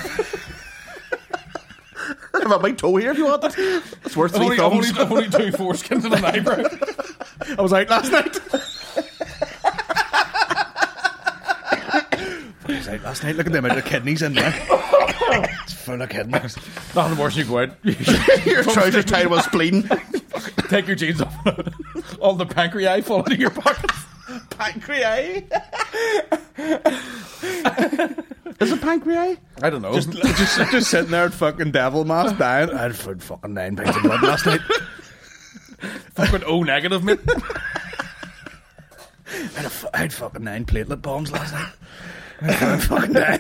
I have a big toe here if you want it. It's worth I've three only, I've thumbs. only, I've only two foreskins and an eyebrow. I was out last night. I was out last night. Look at them, out of kidneys in there. It's full of kidneys. Nothing worse, you go out. Your trousers tied with spleen. Take your jeans off. All the pancreas fall into your pockets. Pancreas. Is it pancreas? I don't know. Just, just, just sitting there at fucking devil mask dying. I had food fucking nine pints of blood last night. fucking O negative, mate. I had, a fu- I had fucking nine platelet bombs last night. I'm fucking dying.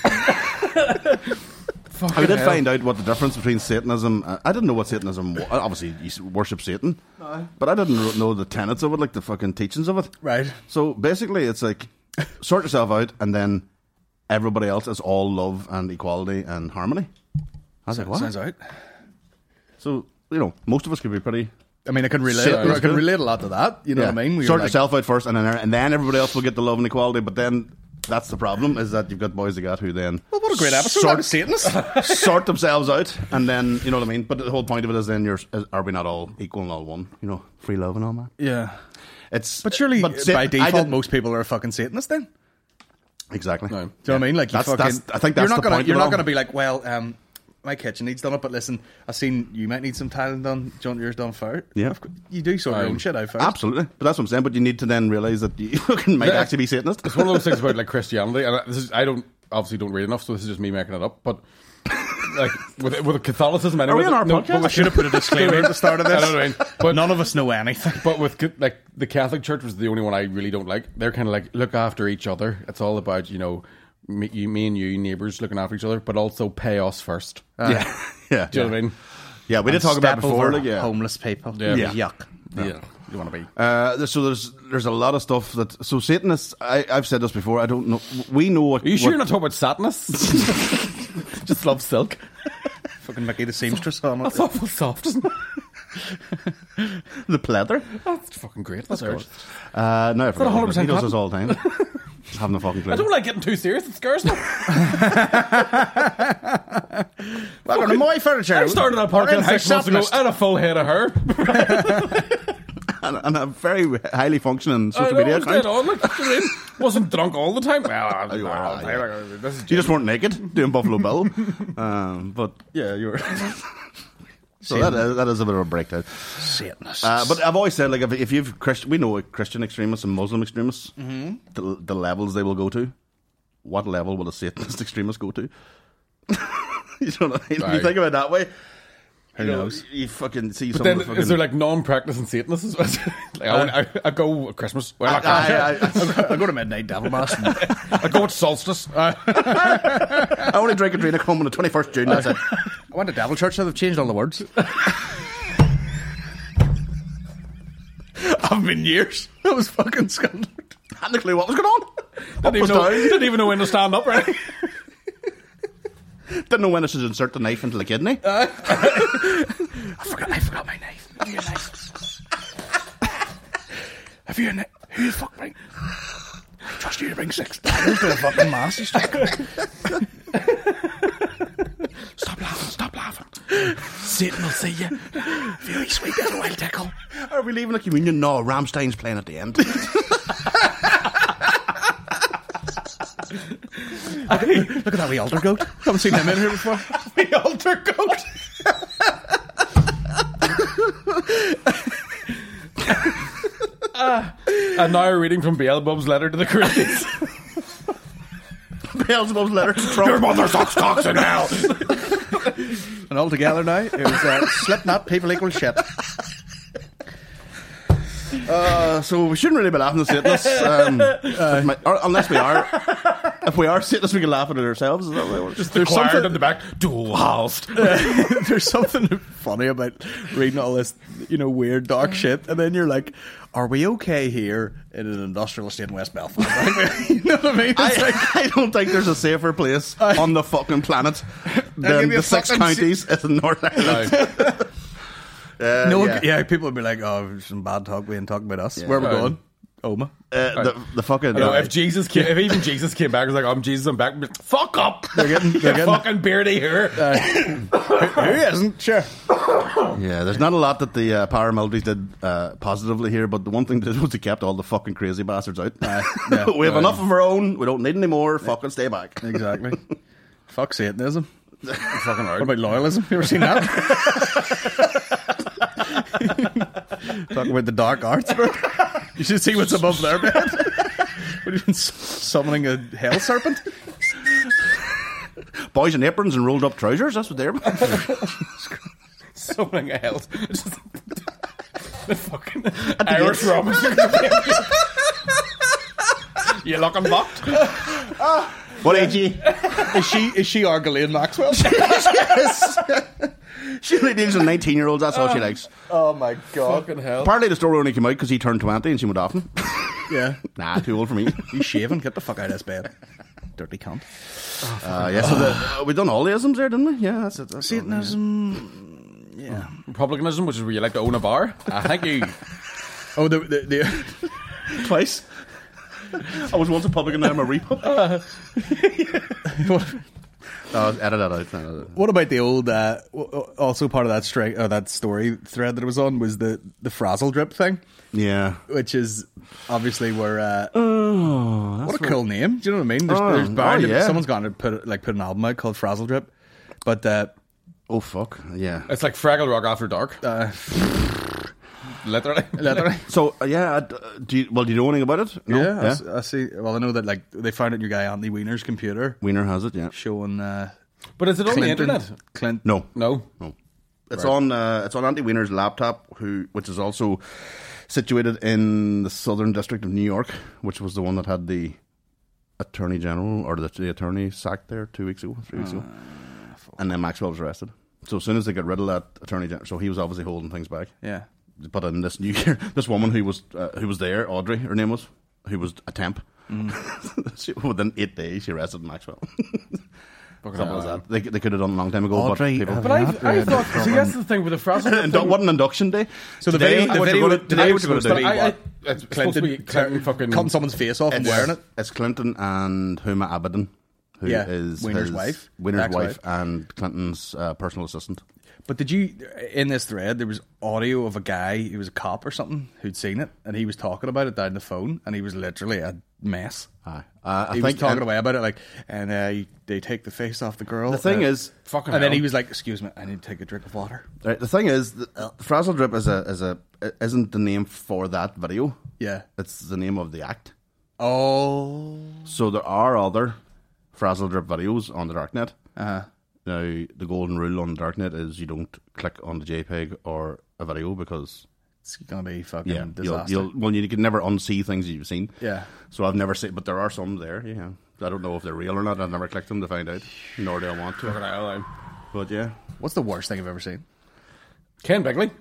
I did find out what the difference between Satanism. Uh, I didn't know what Satanism was. Obviously, you s- worship Satan, but I didn't ro- know the tenets of it, like the fucking teachings of it. Right. So basically, it's like sort yourself out, and then everybody else is all love and equality and harmony. I was like, what? Sounds out. So you know, most of us could be pretty. I mean, I can relate. Satan I is can good. relate a lot to that. You know what I mean? Where you're Sort like- yourself out first, and then and then everybody else will get the love and equality. But then that's the problem: is that you've got boys that got who then Well, what a great episode! Sort- That was Satanist. sort themselves out, and then you know what I mean. But the whole point of it is, then you're is, are we not all equal and all one? You know, free love and all that. Yeah. It's But surely, Satan- by I default, did- most people are a fucking Satanist then. exactly. No. Do you know what I mean? Like, you That's- fucking, that's- I think that's you're not the gonna, point of You're it not all. going to be like, well, um, my kitchen needs done up, but listen, I've seen you might need some tiling done. Do you want yours done first? Yeah. Of course, you do sort your Um, own shit out first. Absolutely, but that's what I'm saying. But you need to then realize that you fucking might Yeah. actually be Satanist. It's one of those things about like Christianity, and this is I don't obviously don't read enough, so this is just me making it up. But like with with Catholicism, anyway. Are we on our no, podcast? but I should have put a disclaimer at the start of this. I know what I mean. But None of us know anything. But with ca- like the Catholic Church was the only one I really don't like. They're kind of like look after each other. It's all about you know me, you, me and you neighbours looking after each other, but also pay us first. yeah, yeah. Do you know what I mean? Yeah, we did talk about it Step before. over Like, yeah. homeless people. Yeah. Yeah. Yuck. Yeah, you want to be. Uh, there's- so there's there's a lot of stuff that so Satanists. I, I've said this before. I don't know. We know what. Are you sure what, you're not talking about Satanists? Just love silk. Fucking Mickey the seamstress on it. That's awful soft, isn't it? the pleather? That's fucking great. That's Of good. course. Uh, no, I forgot. one hundred percent He does cotton? this all the time. Having a fucking clue. I don't like getting too serious. It scares me. Welcome to my furniture. I started that We're podcast in-house six months ago. Satanist. I had a full head of hair. and, and a very highly functioning I social know, media I was dead account. on. Like, you know what I mean? Wasn't drunk all the time. Well, I was You drunk are, all the time. yeah. Like, this is You just weren't naked doing Buffalo Bill. um, but yeah, you were. So that is, that is a bit of a breakdown. Satanists. Uh, but I've always said, like, if, if you've Christian, we know Christian extremists and Muslim extremists, Mm-hmm. the, the levels they will go to. What level will a Satanist extremist go to? You know what I mean? If you Right. think about it that way, Who you know, knows? you fucking see But some then, of the fucking... is there like non-practicing Satanists as well? Like, I, went- I, I go at Christmas. Well, I, I, can't. I, I, I go to midnight devil mass. And I go at solstice. Uh, I only drink a drink at home on the twenty-first of June, that's it. I went to devil church, so they've changed all the words. haven't been years. That was fucking scandal. Hadn't a clue what was going on. Up Didn't even, was know, down. didn't even know when to stand up, right? Didn't know when I should insert the knife into the kidney. I forgot. I forgot my knife. Have you a knife? Have you a knife? Who the fuck bring? I trust you to bring six daggers to a fucking mass. You stop. Stop laughing. Stop laughing. Satan will see you. Very sweet little wild tickle. Are we leaving the communion? No, Rammstein's playing at the end. Look at that wee altar goat. Haven't seen him in here before. Wee altar goat. uh, and now we're reading from Beelzebub's letter to the Corinthians. Beelzebub's letter to Trump. Your mother sucks cocks in hell. And all together now, it was uh, Slipknot, people equal shit. Uh, so we shouldn't really be laughing at Satanists, um, uh, my, or, unless we are. If we are Satanists, we can laugh at it ourselves. Is that what we're just There's something in the back. Dual housed. Uh, there's something funny about reading all this, you know, weird dark shit, and then you're like, "Are we okay here in an industrial estate in West Belfast?" You know what I mean? It's I, like, I don't think there's a safer place I, on the fucking planet give than you the a six fucking counties in North Ireland. Uh, no, yeah. one, yeah, people would be like, "Oh, some bad talk. We ain't talking about us. Yeah. Where are we Right. going?" Oma. Uh, the, the fucking. I know, uh, if Jesus came, if even Jesus came back, was like, "I'm Jesus, I'm back." I'd be like, fuck up! They're getting, they're You getting. fucking beardy here. Uh, who, who isn't? Sure. Yeah, there's not a lot that the uh, paramilitaries did uh, positively here, but the one thing they did was they kept all the fucking crazy bastards out. Uh, yeah. We have Uh, enough of our own. We don't need any more. Fucking stay back. Exactly. Fuck Satanism. Fucking hard. What about loyalism? You ever seen that? Talking about the dark arts, bro. You should see what's above their bed. What are you doing, summoning a hell serpent? Boys in aprons and rolled up trousers. That's what they're. Something else. Just the fucking Irish Roman. You looking bucked? What age you? Is she is she our Ghislaine Maxwell? Yes. She only deals with nineteen year olds. That's all she likes. Oh my god. Fucking hell. Apparently, the story only came out because he turned twenty and she went off him. Yeah. Nah, too old for me. He's shaving. Get the fuck out of this bed. Dirty cunt. Uh, yeah, so the, uh, we done all the isms there, didn't we? Yeah, that's it. That's all, Satanism. Yeah. Republicanism, which is where you like to own a bar. Uh, thank you. Oh, the the, the yeah. Twice. I was once a publican, now I'm a repub. No, edit that out. Edit that out. What about the old? Uh, w- also, part of that strike, uh, that story thread that it was on was the the frazzle drip thing, Yeah. which is obviously where. Uh, Oh, what a cool name! Do you know what I mean? There's, Oh, there's bound oh, to- yeah. someone's gone to put like put an album out called Frazzle Drip, but uh, Oh, fuck. Yeah. It's like Fraggle Rock after dark. uh, Literally. literally. So, uh, yeah, uh, do you, well, do you know anything about it? No? Yeah, I s- I, see. Well, I know that like they found it in your guy Anthony Weiner's computer Wiener has it, yeah. showing. Uh, But is it on the Clinton, internet? Clint. No. No. No. It's Right. on uh, it's on Andy Wiener's laptop, who which is also situated in the Southern District of New York, which was the one that had the Attorney General or the, the attorney sacked there two weeks ago, three weeks ago. And then Maxwell was arrested. So as soon as they got rid of that Attorney General, so he was obviously holding things back. Yeah. But in this new year, this woman who was uh, who was there, Audrey, her name was, who was a temp, she, within eight days she arrested Maxwell. Simple as that. They, they could have done a long time ago. Audrey, but people, have But I, I thought, see, that's the thing with the Frazzle. Indu- what an induction day. So the Today, video, the what video, you're the gonna- today video what was you're gonna supposed to do. be I, I, what? it's supposed to be Clinton, Clinton fucking cutting someone's face off and wearing it. It's Clinton and Huma Abedin, who Yeah, is Wiener's his- wife, Wiener's ex-wife. wife, and Clinton's uh, personal assistant. But did you, in this thread, there was audio of a guy who was a cop or something who'd seen it, and he was talking about it down the phone, and he was literally a mess. Aye. Uh, I He was think talking and away about it, like, and uh, they take the face off the girl. the thing uh, is, fucking and then hell. he was like, "Excuse me, I need to take a drink of water." right, the thing is, the, uh, Frazzle Drip is a is a isn't the name for that video. Yeah. It's the name of the act. Oh. So there are other Frazzle Drip videos on the darknet. Uh huh. Now, the golden rule on the darknet is you don't click on the JPEG or a video because It's gonna be fucking yeah, you'll, disaster. you'll well you can never unsee things you've seen. Yeah. So I've never seen, but there are some there. Yeah, I don't know if they're real or not. I've never clicked them to find out, nor do I want Fucking to. hell, I'm- But yeah, What's the worst thing you've ever seen? Ken Begley.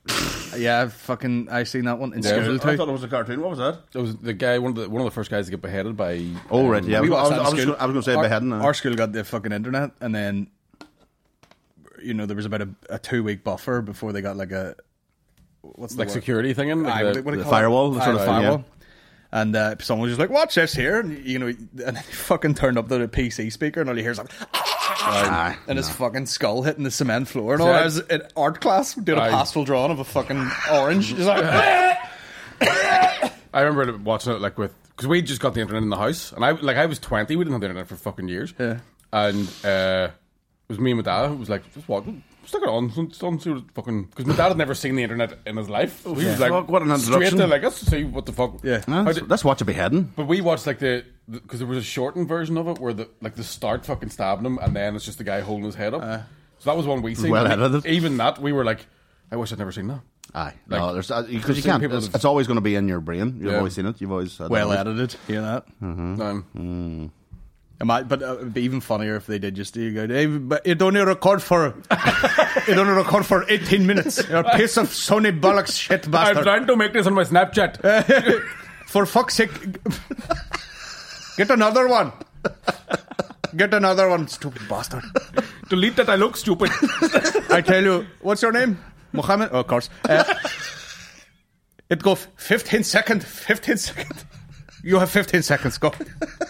Yeah, fucking, I seen that one in Yeah, school I too. thought it was a cartoon. What was that? It was the guy, one of the one of the first guys to get beheaded by. Oh, right, yeah. We I was, watched that I was, in school. gonna- I was going to say our, beheading. uh, Our school got the fucking internet, and then you know there was about a, a two week buffer before they got like a what's the like word? security thing in. Aye, Like what the, do you the call it? firewall, the Aye, sort the of- firewall. And uh, someone was just like, "Watch this here," and you know, and then he fucking turned up the P C speaker, and all he hears like, Aye, and his fucking skull hitting the cement floor. And all See, I I- was in art class doing a Aye. pastel drawing of a fucking orange. He's like, I remember watching it like with because we just got the internet in the house, and I like I was twenty. We didn't have the internet for fucking years. Yeah. And uh, it was me and my dad. It was like, just what? Stick it on, some, some sort of fucking. Because my dad had never seen the internet in his life. So he was like, Fuck, what an straight introduction. to like, let's see what the fuck. Yeah. How Let's, did- let's watch a beheading. But we watched like the because there was a shortened version of it where the like the start fucking stabbing him, and then it's just the guy holding his head up. So that was one we seen. well And edited. Even that, we were like, I wish I'd never seen that. Aye, Like, no, there's because you've you seen can't. people It's, that have- it's always going to be in your brain. You've Yeah. always seen it. You've always had well that. edited. Hear that? Um, Am I, but uh, it'd be even funnier if they did just do go, hey, but it only record for it only record for eighteen minutes. You're a piece of Sony bollocks shit I'm bastard. trying to make this on my Snapchat. For fuck's sake, get another one. Get another one, stupid bastard. Delete that. I look stupid. I tell you, what's your name? Mohammed? Oh, of course. Uh, it go fifteen second, fifteen second. You have fifteen seconds. Go.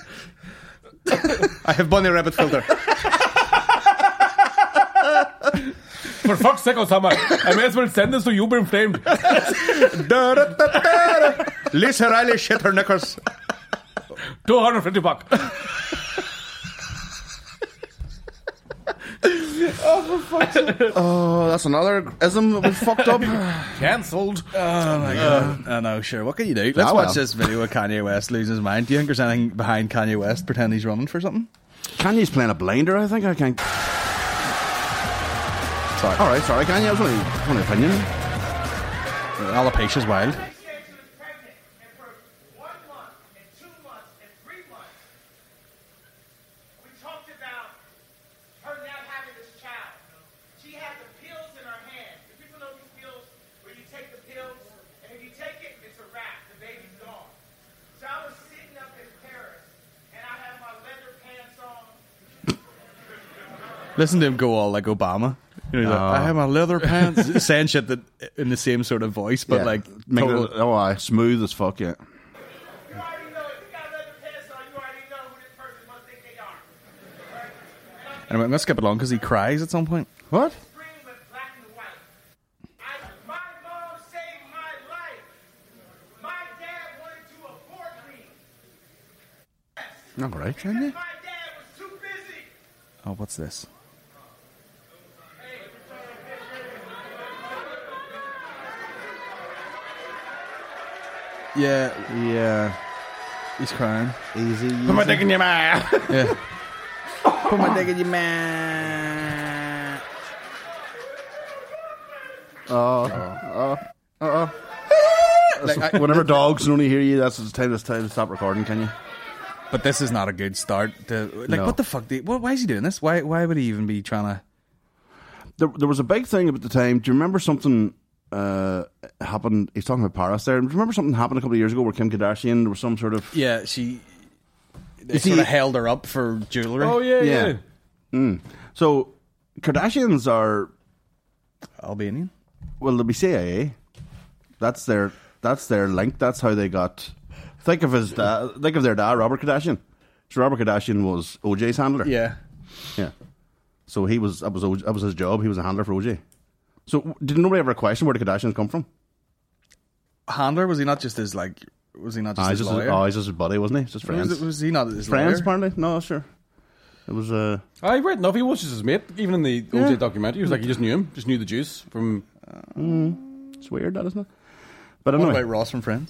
I have bunny rabbit filter. For fuck's sake, Osama, I may as well send this to you being framed. Da, da, da, da, da. Lisa Riley shit her knickers. two hundred fifty bucks. Oh, that's another ism that we fucked up. Cancelled. Oh my god. I know, sure. What can you do? Let's Ah, watch well. this video of Kanye West losing his mind. Do you think there's anything behind Kanye West pretending he's running for something? Kanye's playing a blinder. I think I can't. Sorry. All right, sorry, Kanye. I was only only opinion. Alopecia's wild. Listen to him go all like Obama. You know, he's like, I have my leather pants, saying shit that in the same sort of voice, but Yeah. like Make total- it, oh, aye, smooth as fuck. Yeah. You already know if you got leather pants on, you already know who this person must think they are. Right? And I'm Anyway, let's skip it along because he cries at some point. What? scream with black and white. I, my mom saved my life. My dad wanted to abort me. All right, Kanye. My dad was too busy. Oh, what's this? Yeah, Yeah. he's crying. Easy. Put my dick in your mouth. Yeah. Put my dick in your man. Like, I- Whenever dogs can only hear you, that's the time. It's time to stop recording. Can you? but this is not a good start. To, like, No. what the fuck? Do you, why, why is he doing this? Why? Why would he even be trying to? There, there was a big thing at the time. Do you remember something uh, happened? He's talking about Paris there. Do you remember something happened a couple of years ago where Kim Kardashian, there was some sort of. Yeah, she. They You see- sort of held her up for jewelry. Oh yeah, yeah. Yeah. Mm. So, Kardashians are, Albanian. well, they'll be C I A. That's their that's their link. That's how they got. Think of his dad. Think of their dad, Robert Kardashian. So Robert Kardashian was O J's handler. Yeah. Yeah. So he was that was O J, that was his job. He was a handler for O J. So did nobody ever question where the Kardashians come from? Handler, was he not just his like? Was he not just Ah, he's his just his, lawyer? oh, he's just his buddy, wasn't he? Just friends. was, was he not his friends, lawyer? apparently. No, sure. It was. Uh, I read enough. He was just his mate. Even in the O J documentary, he was like he just knew him, just knew the juice from. it's weird, that isn't it? But What anyway, about Ross from Friends?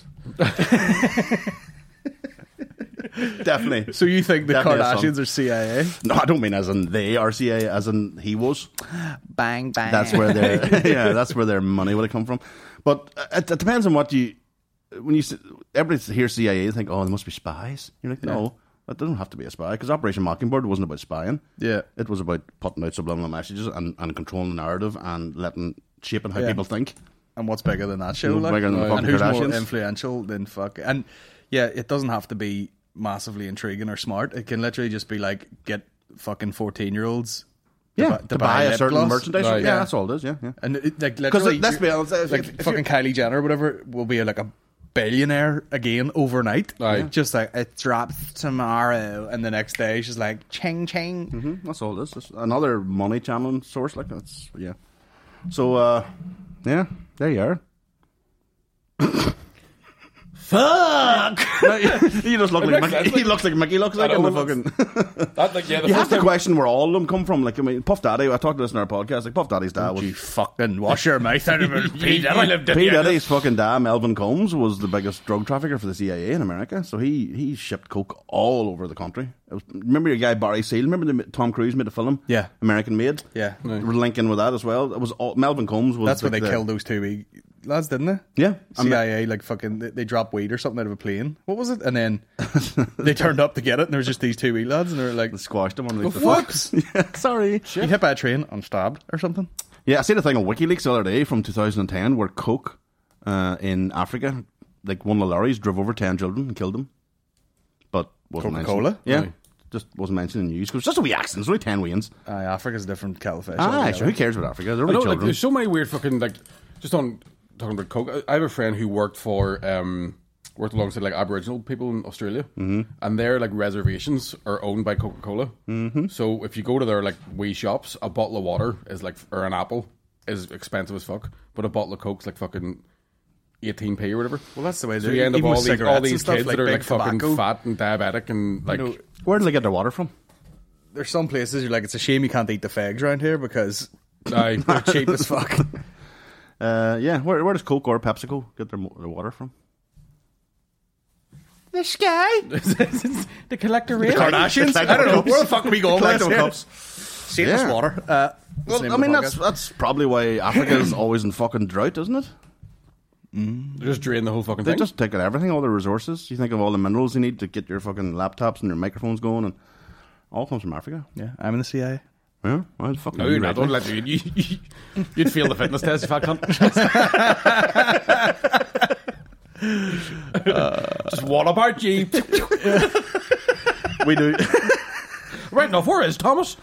definitely. So you think the Definitely a Kardashians son. are C I A? No, I don't mean as in they are C I A, as in he was. Bang bang. That's where their yeah, that's where their money would have come from. But it, it depends on what you. When you s- everybody hears C I A, they think, oh, they must be spies. You're like, no, that doesn't have to be a spy because Operation Mockingbird wasn't about spying. Yeah. It was about putting out subliminal messages and, and controlling the narrative and letting shaping how Yeah. people think. And what's bigger than that show? What's Like? bigger than the and fucking who's more Kardashians? influential than fuck? And yeah, it doesn't have to be massively intriguing or smart. It can literally just be like get fucking fourteen year olds. Yeah, to, buy, a lip certain gloss. merchandise. Right, yeah, yeah. that's all it is. Yeah, yeah. And it, like, Because literally, let's be honest, if- like if- if fucking Kylie Jenner or whatever will be like a billionaire again overnight. Aye. Just like it drops tomorrow, and the next day she's like ching ching. Mhm, that's all it is. It's another money channeling source. Like that's yeah. So uh, yeah, there you are. Fuck! He just look like makes Mickey. sense, He like- looks like Mickey looks like I in the know, fucking. That, like, yeah, the You first have to time- question where all of them come from. Like I mean, Puff Daddy. I talked to this in our podcast. Like Puff Daddy's dad was. You fucking wash your mouth out of it. P. Diddy. P. Diddy's fucking dad, Melvin Combs, was the biggest drug trafficker for the C I A in America. So he, he shipped coke all over the country. It was, remember your guy Barry Seal? Remember the, Tom Cruise made a film? Yeah. American Made? Yeah. We're linking with that as well. It was all, Melvin Combs was That's where the, they the, killed those two wee lads, didn't they? Yeah. C I A like fucking they, they dropped weed or something out of a plane. What was it? And then they turned up to get it, and there was just these two wee lads, and they were like, Squashed him underneath the "What? yeah, sorry. You hit by a train and stabbed or something?" Yeah, I seen a thing on WikiLeaks the other day from two thousand ten where coke uh, in Africa, like one of the lorries drove over ten children and killed them. But wasn't Coca-Cola? mentioned. Yeah. Right. Just wasn't mentioned in the news. 'Cause it was just a wee accident. It's only ten wins. Aye, Africa's a different kettle of fish. Ah, altogether. so who cares about Africa? They're I only know, like, children. there's so many weird fucking like just on talking about coke. I have a friend who worked for um worked alongside like Aboriginal people in Australia, mm-hmm. and their like reservations are owned by Coca Cola. Mm-hmm. So if you go to their like wee shops, a bottle of water is like or an apple is expensive as fuck, but a bottle of Coke's like fucking eighteen p or whatever. Well, that's the way So they you end up even all with these, all cigarettes and these stuff, kids like that are big like fucking tobacco. fat and diabetic and like. You know, Where do they get their water from? there's some places you're like, it's a shame you can't eat the fags around here because Aye. they're cheap as fuck. Uh, yeah, where where does Coke or PepsiCo get their, mo- their water from? The sky, the collector rate. Kardashians. I don't know where the fuck are we going with Collectible this? cups. Save us Yeah. water. Uh, that's the Well, name I of mean the that's podcast. that's probably why Africa is always in fucking drought, isn't it? They just drain the whole fucking They thing. just take out everything, all the resources. You think of all the minerals you need to get your fucking laptops and your microphones going, and all comes from Africa. Yeah, I'm in the C I A. Yeah, well, fucking No, you you're not. right, Don't mate. let you. you, you you'd fail the fitness test if I can't. Just what about you? We do. Right now, where is Thomas?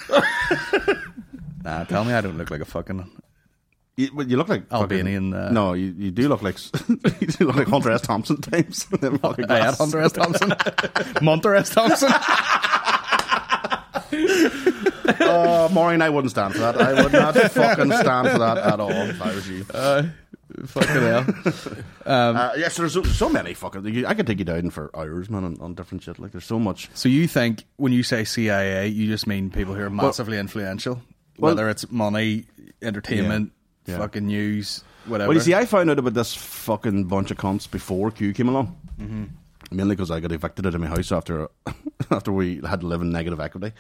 Nah, tell me I don't look like a fucking You, well, you look like fucking- Albanian. Uh, No, you, you do look like you do look like Hunter S. Thompson times. Them fucking I had glasses. Hunter S. Thompson. Munter S. Thompson. Oh, Maureen, I wouldn't stand for that. I would not fucking stand for that at all if I was you. Uh, fucking hell. Uh, yes, there's so, so many fucking. I could take you down for hours, man, on, on different shit. Like, there's so much. So you think when you say C I A, you just mean people who are massively influential, well- whether it's money, entertainment, Yeah. Yeah. fucking news, whatever. Well, you see, I found out about this fucking bunch of cunts before Q came along. Mm-hmm. Mainly because I got evicted out of my house after after we had to live in negative equity.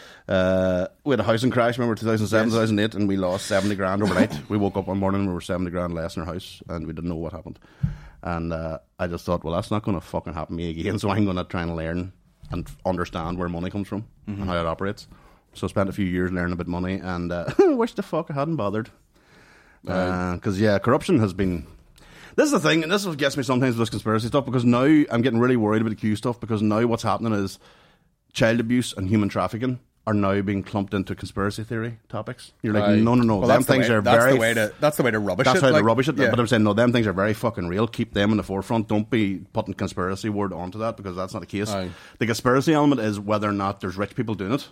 Uh, we had a housing crash, remember, two thousand seven, Yes. two thousand eight, and we lost seventy grand overnight. We woke up one morning and we were seventy grand less in our house, and we didn't know what happened. And uh, I just thought, well, that's not going to fucking happen to me again, so I'm going to try and learn and understand where money comes from Mm-hmm. and how it operates. So I spent a few years learning about money, and uh, wish the fuck I hadn't bothered. Because, yeah, corruption has been... This is the thing, and this is what gets me sometimes with this conspiracy stuff, because now I'm getting really worried about the Q stuff, because now what's happening is child abuse and human trafficking are now being clumped into conspiracy theory topics. You're like, Aye. no, no, no, well, them that's the things way, are that's very... the way to that's the way to rubbish That's it. how like, they rubbish it. yeah. But I'm saying, no, them things are very fucking real. Keep them in the forefront. Don't be putting conspiracy word onto that, because that's not the case. Aye. The conspiracy element is whether or not there's rich people doing it.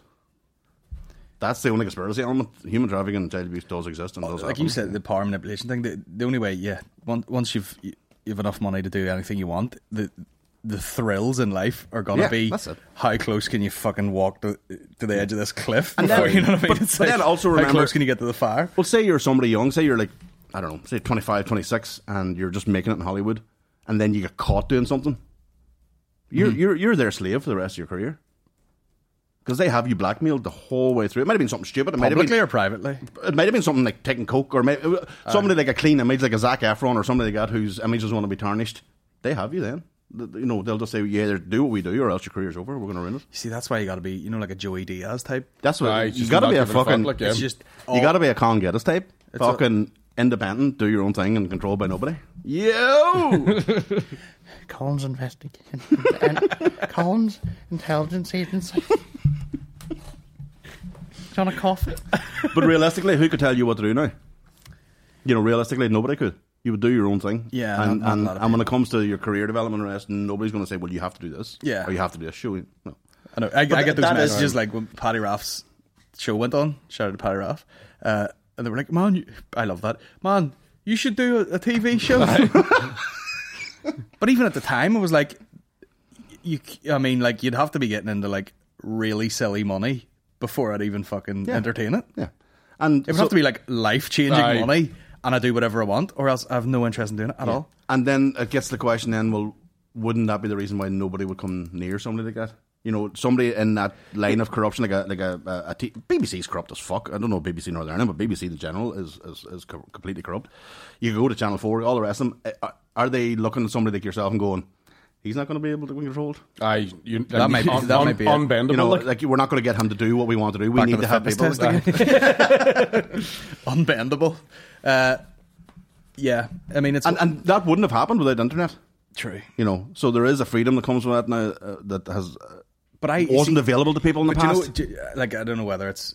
That's the only conspiracy element. Human trafficking and child abuse does exist and does like happen. you said, the power manipulation thing. The, the only way, yeah, once, once you've you've enough money to do anything you want, the the thrills in life are gonna Yeah, be that's it. how close can you fucking walk to, to the edge of this cliff And before then- you know what I mean? but- It's but like, then also how remember- close can you get to the fire? Well, say you're somebody young, say you're like, I don't know, say twenty-five, twenty-six, and you're just making it in Hollywood, and then you get caught doing something. You're Mm-hmm. you're you're their slave for the rest of your career. Because they have you blackmailed the whole way through. It might have been something stupid. It might have Publicly been, or privately? it might have been something like taking coke, or maybe, somebody like a clean image, like a Zac Efron, or somebody like that whose image doesn't want to be tarnished. They have you then. You know, they'll just say, yeah, either do what we do, or else your career's over. We're going to ruin it. You see, that's why you got to be, you know, like a Joey Diaz type. That's what Aye, you just got to not be a giving a fuck, fucking. like, yeah. It's just You got to be a Con Geddes type. a- Fucking independent, do your own thing, and controlled by nobody. Yo! Collins investigation. Collins intelligence agency. John a coffee. But realistically, who could tell you what to do now? You know, realistically, nobody could. You would do your own thing. Yeah, and not- not a and, lot of and when it comes to your career development and rest, nobody's going to say, "Well, you have to do this." Yeah. or you have to do this. Show no. I know. I, I But get those that is- messages like when Paddy Raff's show went on. Shout out to Paddy Raff. Uh, and they were like, "Man, you, I love that. Man, you should do a, a T V show." But even at the time, it was like, you. I mean, like you'd have to be getting into like really silly money before I'd even fucking Yeah. entertain it. Yeah, and It would so- have to be like life changing Aye. money, and I do whatever I want, or else I have no interest in doing it at all. And then it gets the question: then, well, wouldn't that be the reason why nobody would come near somebody like that? You know, somebody in that line of corruption, like a like a, a, a t- B B C's corrupt as fuck. I don't know B B C Northern Ireland, but B B C in general is is, is co- completely corrupt. You go to Channel Four, all the rest of them. Are, are they looking at somebody like yourself and going, "He's not going to be able to be controlled"? Aye, you, That might be- un, that un, might be it. unbendable. You know, like, like we're not going to get him to do what we want to do. We Back need to to the have fitness people. test again. Unbendable. Uh, yeah, I mean it's And and that wouldn't have happened without internet. true. You know, so there is a freedom that comes from that now uh, that has uh, But I wasn't see- available to people in the But do you past. know, do you- like I don't know whether it's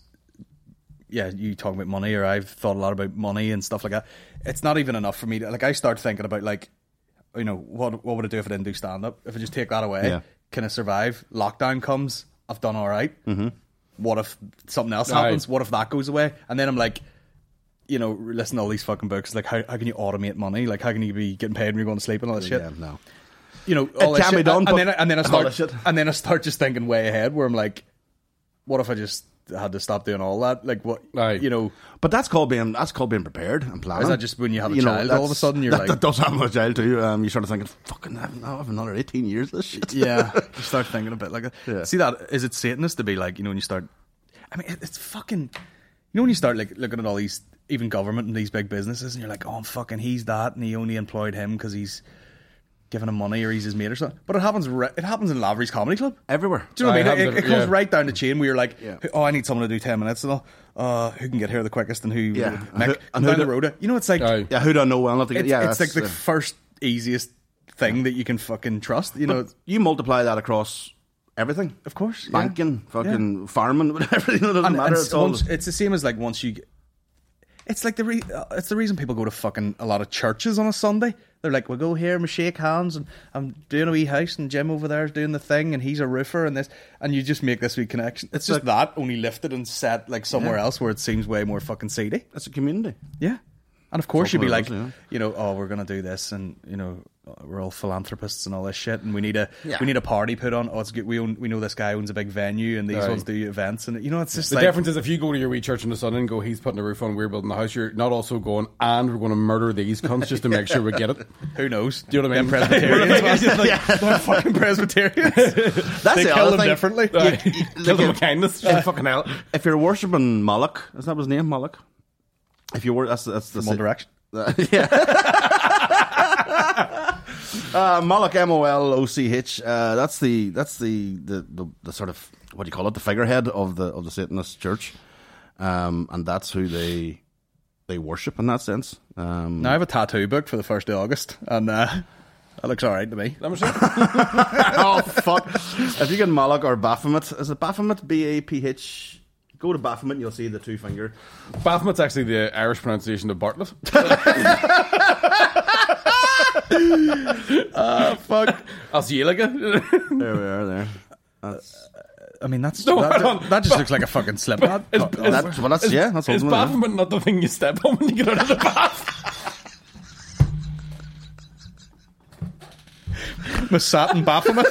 yeah, you talking about money, or I've thought a lot about money and stuff like that. It's not even enough for me to like. I start thinking about like, you know, what what would I do if I didn't do stand up? If I just take that away, Yeah. can I survive? Lockdown comes, I've done all right. Mm-hmm. What if something else Aye. happens? What if that goes away? And then I'm like, you know, listen to all these fucking books. Like, how how can you automate money? Like, how can you be getting paid when you're going to sleep and all this shit? Yeah, no. You know, all this can be shit. done, and but then and then I all this start shit. and then I start just thinking way ahead, where I'm like, what if I just had to stop doing all that? Like, what Aye. you know? But that's called being that's called being prepared and planning. Is that just when you have a know, child, all of a that's- sudden you're that, like- that does happen with a child too. Um, you start thinking, fucking, I have, I have another eighteen years of this shit. Yeah, you start thinking a bit like that. Yeah. See that? Is it Satanist to be like, you know, when you start? I mean, it- it's fucking. You know, when you start like looking at all these, even government and these big businesses, and you're like, oh, fucking, he's that, and he only employed him because he's giving him money or he's his mate or something. But it happens. Ri- it happens in Lavery's Comedy Club. Everywhere. Do you know what I I mean? It, have it the- comes yeah. right down the chain where you're like, Yeah. oh, I need someone to do ten minutes and all. Uh, who can get here the quickest and who? Yeah. Mick, And who- come and who down the do- road. You know, it's like Aye. Yeah, who don't know well enough to get? it's, Yeah, it's like that's, the uh, first easiest thing that you can fucking trust. You know, but you multiply that across everything. of course, yeah. Banking, fucking farming, whatever. You know, it doesn't And- matter. and It's all. once, it's the same as like once you. It's like the re- uh, it's the reason people go to fucking a lot of churches on a Sunday. They're like, we'll go here and we shake hands, and I'm doing a wee house, and Jim over there is doing the thing, and he's a roofer, and this, and you just make this wee connection. It's, It's just like- that only lifted and set like somewhere Yeah. else where it seems way more fucking seedy. It's a community. Yeah. And of course, That's you'd be what it like, is, yeah. you know, oh, we're going to do this, and you know, we're all philanthropists and all this shit, and we need a Yeah. we need a party put on. Oh, it's good. We own, we know this guy owns a big venue, and these Aye. ones do events, and you know, it's just The like difference is if you go to your wee church on the Sunday and go, he's putting a roof on, we're building the house, you're not also going, and we're going to murder these cunts just to make sure we get it. who knows? Do you know what I mean? Them Presbyterians, man. Like, they're fucking Presbyterians. That's they the kill other them thing. differently. Aye. Kill them with kindness. Fucking hell. If you're worshipping Moloch, is that his name, Moloch? If you were, that's that's the From One Direction. yeah. uh, Moloch, M O L O C H. Uh, that's the that's the, the, the, the sort of what do you call it? The figurehead of the of the Satanist church, um, and that's who they they worship in that sense. Um, Now I have a tattoo booked for the first of August, and uh, that looks all right to me. Let me see. oh fuck! If you get Moloch or Baphomet, is it Baphomet? B A P H. Go to Baphomet and you'll see the two finger. Baphomet's actually the Irish pronunciation of Bartlett. Oh fuck! Asielaga. There we are. There. That's I mean, that's No, that, hold on. that just looks like a fucking Slipknot. Is- Oh, is- that's well. That's yeah. That's Is ultimate, yeah. Baphomet not the thing you step on when you get out of the bath? Masat and Baphomet.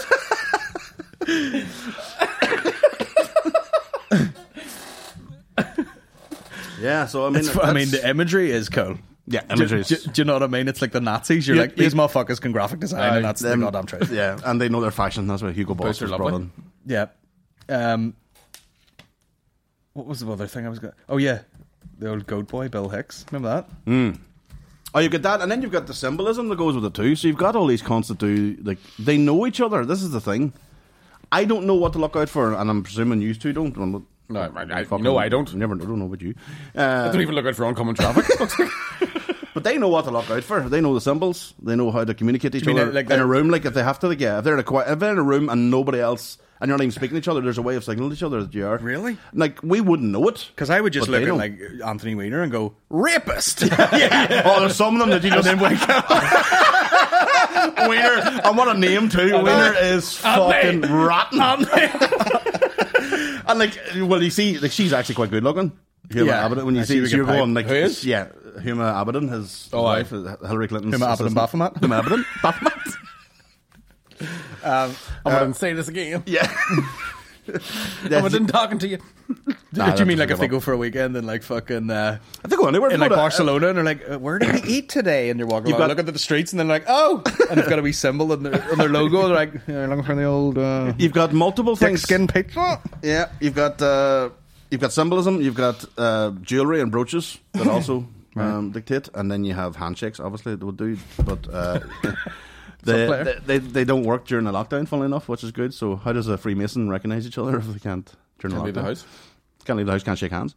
Yeah. So I mean, It's, I mean, that's- the imagery is cool. yeah, Do, imagery. do, do you know what I mean? It's like the Nazis. You're Yeah, like, these yeah. motherfuckers can graphic design, and that's the Them- goddamn truth. Yeah, and they know their fashion. That's why Hugo Boss Boys are was brought lovely. in. Yeah. Um, what was the other thing I was going? Oh yeah, the old goat boy, Bill Hicks. Remember that? Oh, you get that, and then you've got the symbolism that goes with it too. So you've got all these cons that do like they know each other. This is the thing. I don't know what to look out for, and I'm presuming you two don't. Well, No, I, I, Fucking- no, I don't. Never, I don't know about you. I Uh, don't even look out for oncoming traffic. but they know what to look out for. They know the symbols. They know how to communicate to each You mean other like in the- a room. Like if they have to, like yeah, if they're in a quiet, if they're in a room and nobody else, and you're not even speaking to each other, there's a way of signaling to each other that you are. Really? Like we wouldn't know it Because I would just but look they at know. like Anthony Weiner and go, rapist! Oh, there's some of them that you just wake up. Wiener, and what a name too. Wiener is fucking rotten. And like, well, you see, like she's actually quite good looking. Huma Yeah. Abedin. When you I see see, we so get you're pipe. going like, Who is? yeah, Huma Abedin, his Oh, wife, aye. uh, Hillary Clinton's Huma Abedin assistant. Baphomet? Huma Abedin Baphomet. I'm going to say this again. Yeah. I'm done talking to you. Did you mean like that's if they a go for a weekend and like fucking uh, I think go anywhere. in Go like to- Barcelona and they're like, uh, where did we eat today? And you're walking You've along, got- looking at the streets and then like, oh, and they've got a wee symbol on their, on their logo. They're like, yeah, looking for the old uh, You've got multiple thick things. skin pizza. Yeah, you've got uh, you've got symbolism. You've got uh, jewelry and brooches that also um, dictate, and then you have handshakes. Obviously, they would do, but uh, they, player. they, they they don't work during the lockdown. Funnily enough, which is good. So, how does a Freemason recognize each other if they can't during Can't the leave the lockdown? house. Can't leave the house. Can't shake hands.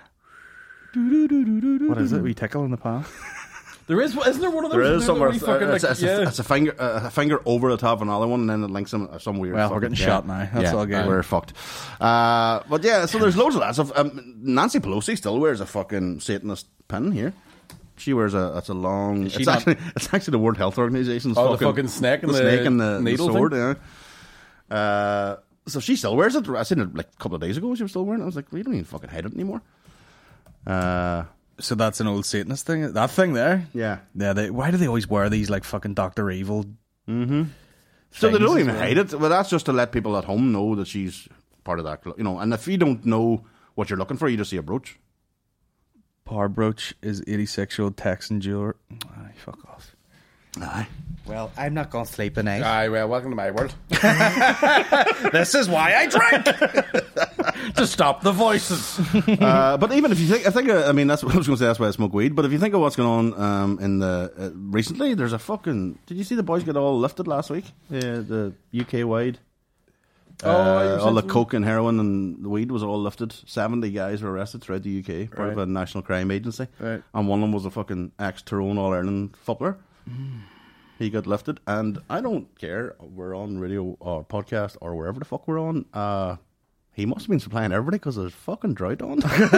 What is it? We tickle in the palm. There is, isn't there one of those? There is They're somewhere. really fucking, it's, like, it's, a, yeah. it's a finger, uh, a finger over the top of another one, and then it links them. uh, Some weird. Well, we're fucking- getting shot now. That's yeah, all good. We're fucked. Uh, but yeah, so there's loads of that stuff. Um, Nancy Pelosi still wears a fucking Satanist pin here. She wears a. It's a long. she It's not- actually. It's actually the World Health Organization's. Oh, the fucking, fucking snake and the the snake and the, the needle sword. thing? Yeah. Uh, so she still wears it. I seen it like a couple of days ago. She was still wearing it. I was like, we don't even fucking hide it anymore. Uh, So that's an old Satanist thing. That thing there. yeah. Yeah. They, why do they always wear these like fucking Doctor Evil? So they things don't as even well. hate it. Well, that's just to let people at home know that she's part of that club, you know. And if you don't know what you're looking for, you just see a brooch. Power brooch is eighty-six year old Texan jeweler. Aye, fuck off. Aye. Well, I'm not going to sleep tonight. Aye, well, welcome to my world. This is why I drink. To stop the voices. uh, but even if you think, I think, uh, I mean, that's what I was going to say. That's why I smoke weed. But if you think of what's going on um, in the uh, recently, there's a fucking. Did you see the boys get all lifted last week? Yeah, the U K wide. Oh, Uh, you're all the saying- coke and heroin and the weed was all lifted. Seventy guys were arrested throughout the U K, part of Right. a national crime agency. Right. And one of them was a fucking ex-Tyrone All-Ireland footballer. He got lifted, and I don't care. We're on radio or podcast or wherever the fuck we're on. Uh, he must have been supplying everybody because there's fucking drought on.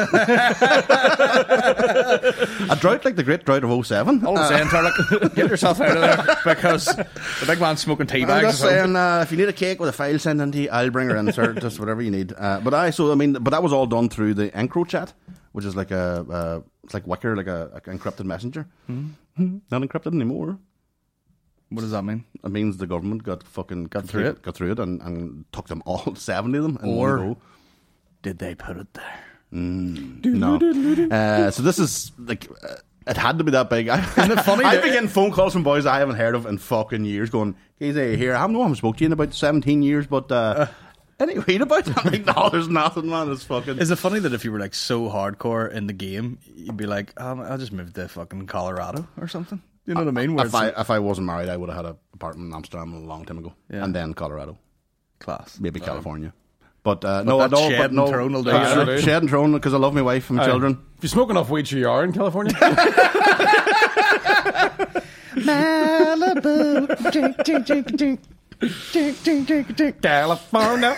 A drought like the great drought of oh seven. All I'm saying, Turlock, get yourself out of there because the big man's smoking tea I'm bags. just or something. saying, uh, if you need a cake with a file sent in to you, I'll bring her in, sir. Just whatever you need. Uh, but I, so I mean, but that was all done through the EncroChat, which is like a, uh, it's like Wicker, like a, a encrypted messenger. Mm-hmm. Not encrypted anymore. What does that mean? It means the government got fucking got through it? got through it, and, and took them all seventy of them in Or- one go. Did they put it there? No. Uh, so this is like. Uh, it had to be that big. I, Isn't it funny I've that- been getting phone calls from boys I haven't heard of in fucking years going, Casey, here, I know I haven't spoke to you in about seventeen years, but uh, any read about it? I'm like, no, there's nothing, man. It's fucking. Is it funny that if you were like so hardcore in the game, you'd be like, um, I'll just move to fucking Colorado or something? You know what I mean? Where If it's I, like if I wasn't married, I would have had an apartment in Amsterdam a long time ago. Yeah. And then Colorado. class. Maybe California. But, uh, no, that no, shed but and no. throne will do Uh, you. sure, shed and throne, because I love my wife and my Aye. children. If you smoke enough weed, sure you are in California. Malibu, drink, drink, drink, drink, drink, drink, drink, drink. California.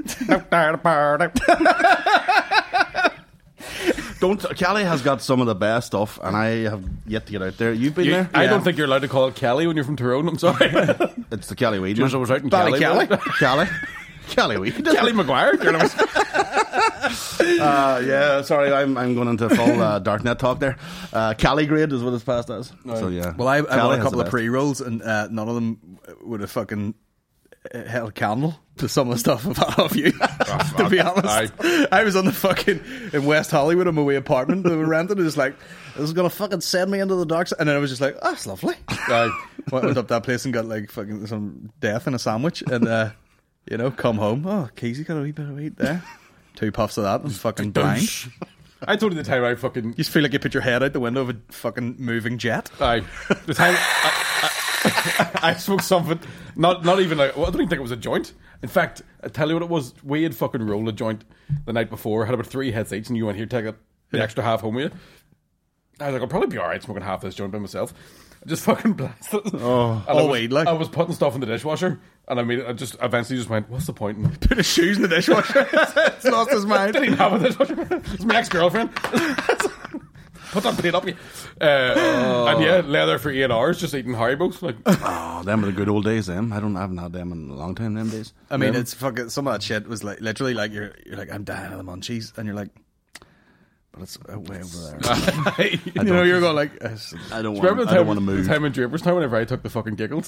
Don't. Cali has got some of the best stuff, and I have yet to get out there. You've been You- there? I Yeah. don't think you're allowed to call it Cali when you're from Tyrone. I'm sorry. It's the Cali weed. Yours man. was out in Bally Cali. Cali. Cali. Cali weed. Cali Maguire. You're like, Uh, yeah, sorry, I'm I'm going into full uh, darknet talk there. Uh, Cali grade is what it's passed as. So yeah. Well, I, I Cali bought a has couple the of best. pre rolls, and uh, none of them would have fucking uh, held a candle to some of the stuff I've had off you. to be honest, Aye. I was on the fucking in West Hollywood in my wee apartment that we rented. It was like this is gonna fucking send me into the dark side, and then I was just like, oh, that's lovely. Aye. Went, went up that place and got like fucking some death in a sandwich, and uh, you know, come home. Oh, Casey got a wee bit of wheat there. Two puffs of that and fucking blind. I told you the time I fucking. You just feel like you put your head out the window of a fucking moving jet. Aye. The time I, I, I smoked something, not not even like, well, I don't even think it was a joint. In fact, I tell you what it was. We had fucking rolled a joint the night before, had about three hits each, and you went, here, take it, the Yeah. extra half home with you. I was like, I'll probably be alright smoking half this joint by myself. I just fucking blasted it. Oh. And I All was, weed, like. I was putting stuff in the dishwasher, and I made I just eventually just went, what's the point? And Put his shoes in the dishwasher. It's lost his mind. didn't even have a dishwasher. It's my ex-girlfriend. Put that plate up, you. Uh, And yeah, lay there for eight hours just eating Haribos. Like, Oh, them were the good old days, them. I don't I haven't had them in a long time, them days. I mean, Yeah. it's fucking, some of that shit was like, literally like, you're, you're like, I'm dying of the munchies. And you're like, but it's uh, way over there. you know, you're going like, uh, I don't want, remember the I don't time, want to move. the time in Draper's time whenever I took the fucking giggles?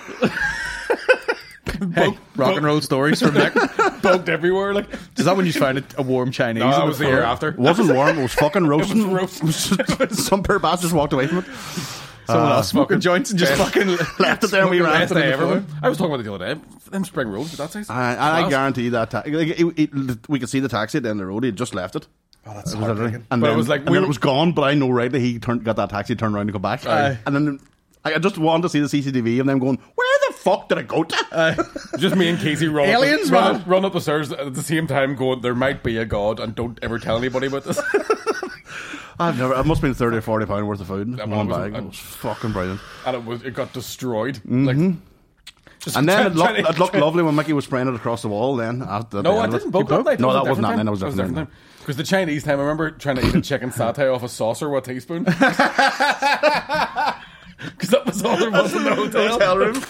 hey, rock and roll stories from Nick. Bugged everywhere. Like, Is that when you found a, a warm Chinese? no, in that the was the floor? year after. It wasn't warm, it was fucking roasting. roasting. Some poor bastard just walked away from it. Someone Uh, else smoking joints and just best- fucking Left it there and we ran Best to the day ever. floor. man. I was talking about it the other day. Them spring rolls, did that say? I, and I guarantee that ta- like, it, it, we could see the taxi down the road. He had just left it. Oh, that's It was heartbreaking. and But it then, was like and we then were- it was gone. But I know rightly he turned, got that taxi, turned around and go back. Aye. And then I I just wanted to see the C C T V and them going, where the fuck did I go to? Just me and Casey run Aliens, up, the, run, man. up, run up the stairs at the same time going, there might be a God and don't ever tell anybody about this. I've never. It must have been thirty or forty pound worth of food in That one was- bag. It was fucking brilliant. And it was it got destroyed. Like, just And then try- it looked, try- it looked try- lovely when Mickey was spraying it across the wall. Then at the, No, the I end of it. didn't book that night. No, was that a wasn't that different night. That was a time. different time. Because the Chinese time, I remember trying to eat a chicken satay off a saucer with a teaspoon. Because that was all there was in the hotel. Hotel room.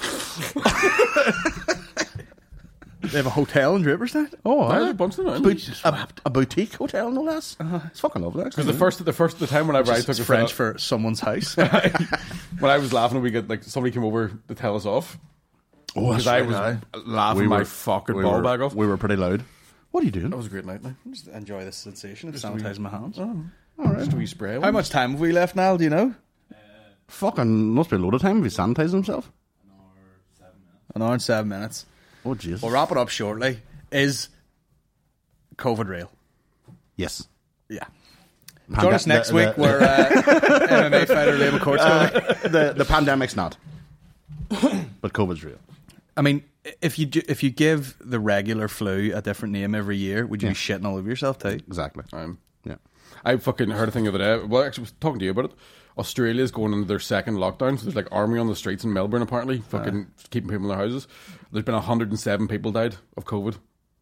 They have a hotel in Draperstown? Oh, There's I a bunch of them. Boot- a, a boutique hotel, no less. It's fucking lovely. Because the first, the first, the time whenever I It's took a French photo- for someone's house. when I was laughing, we get like somebody came over to tell us off oh, because I was laughing my fucking we ball were, bag off. We were pretty loud. What are you doing? That was a great night. Like. Just enjoy the sensation of sanitizing my hands. Just a wee spray. How much time have we left, Niall? Do you know? Fucking must be a load of time if he sanitised himself. An hour and seven minutes. Oh Jesus. We'll wrap it up shortly. Is COVID real? Yes. Yeah. Pande- Join us next the- week the- where uh, M M A fighter Liam McCourt's going. Uh, the the pandemic's not, but COVID's real. I mean, if you do, if you give the regular flu a different name every year, would you Yeah. be shitting all over yourself too? Exactly. Um, Yeah. I fucking heard a thing the other day. Well, actually, I was talking to you about it. Australia's going into their second lockdown. So there's like army on the streets in Melbourne, apparently, fucking keeping people in their houses. There's been one hundred seven people died of COVID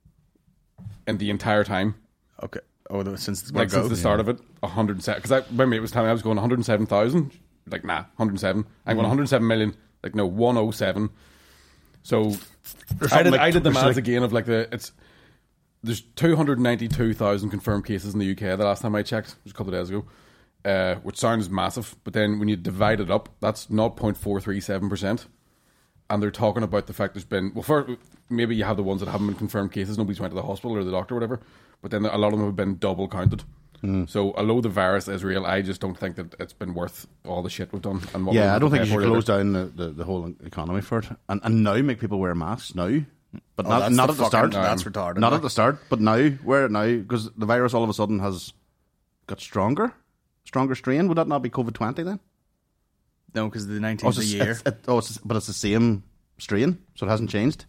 in the entire time. Okay. Oh, the- since Like since the start of it, one hundred seven. Because my mate was telling me I was going one hundred seven thousand. Like, nah, one hundred seven. I'm going one hundred seven million. Like, no, one hundred seven. So I something did, like- I did the there's maths like- again of like the it's there's two hundred ninety-two thousand confirmed cases in the U K the last time I checked, which was a couple of days ago, uh, which sounds massive, but then when you divide it up, that's zero point four three seven percent. And they're talking about the fact there's been, well, first, maybe you have the ones that haven't been confirmed cases, nobody's went to the hospital or the doctor or whatever, but then a lot of them have been double counted. So although the virus is real, I just don't think that it's been worth all the shit we've done. And what Yeah, we've I don't think paid you should for close either. down the, the, the whole economy for it, and and now make people wear masks now, but Oh, not that's not the at the fucking- start. that's retarded, Not like. at the start, but now wear it now because the virus all of a sudden has got stronger, stronger strain. Would that not be COVID twenty then? No, because the Oh, nineteenth it's, of the a- year. it's, it, oh it's, but it's the same strain, so it hasn't changed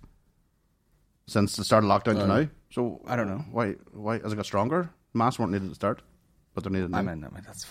since the start of lockdown to now. So I don't know. why. Why has it got stronger? Masks weren't needed at the start, but they're needed now. I mean, I mean that's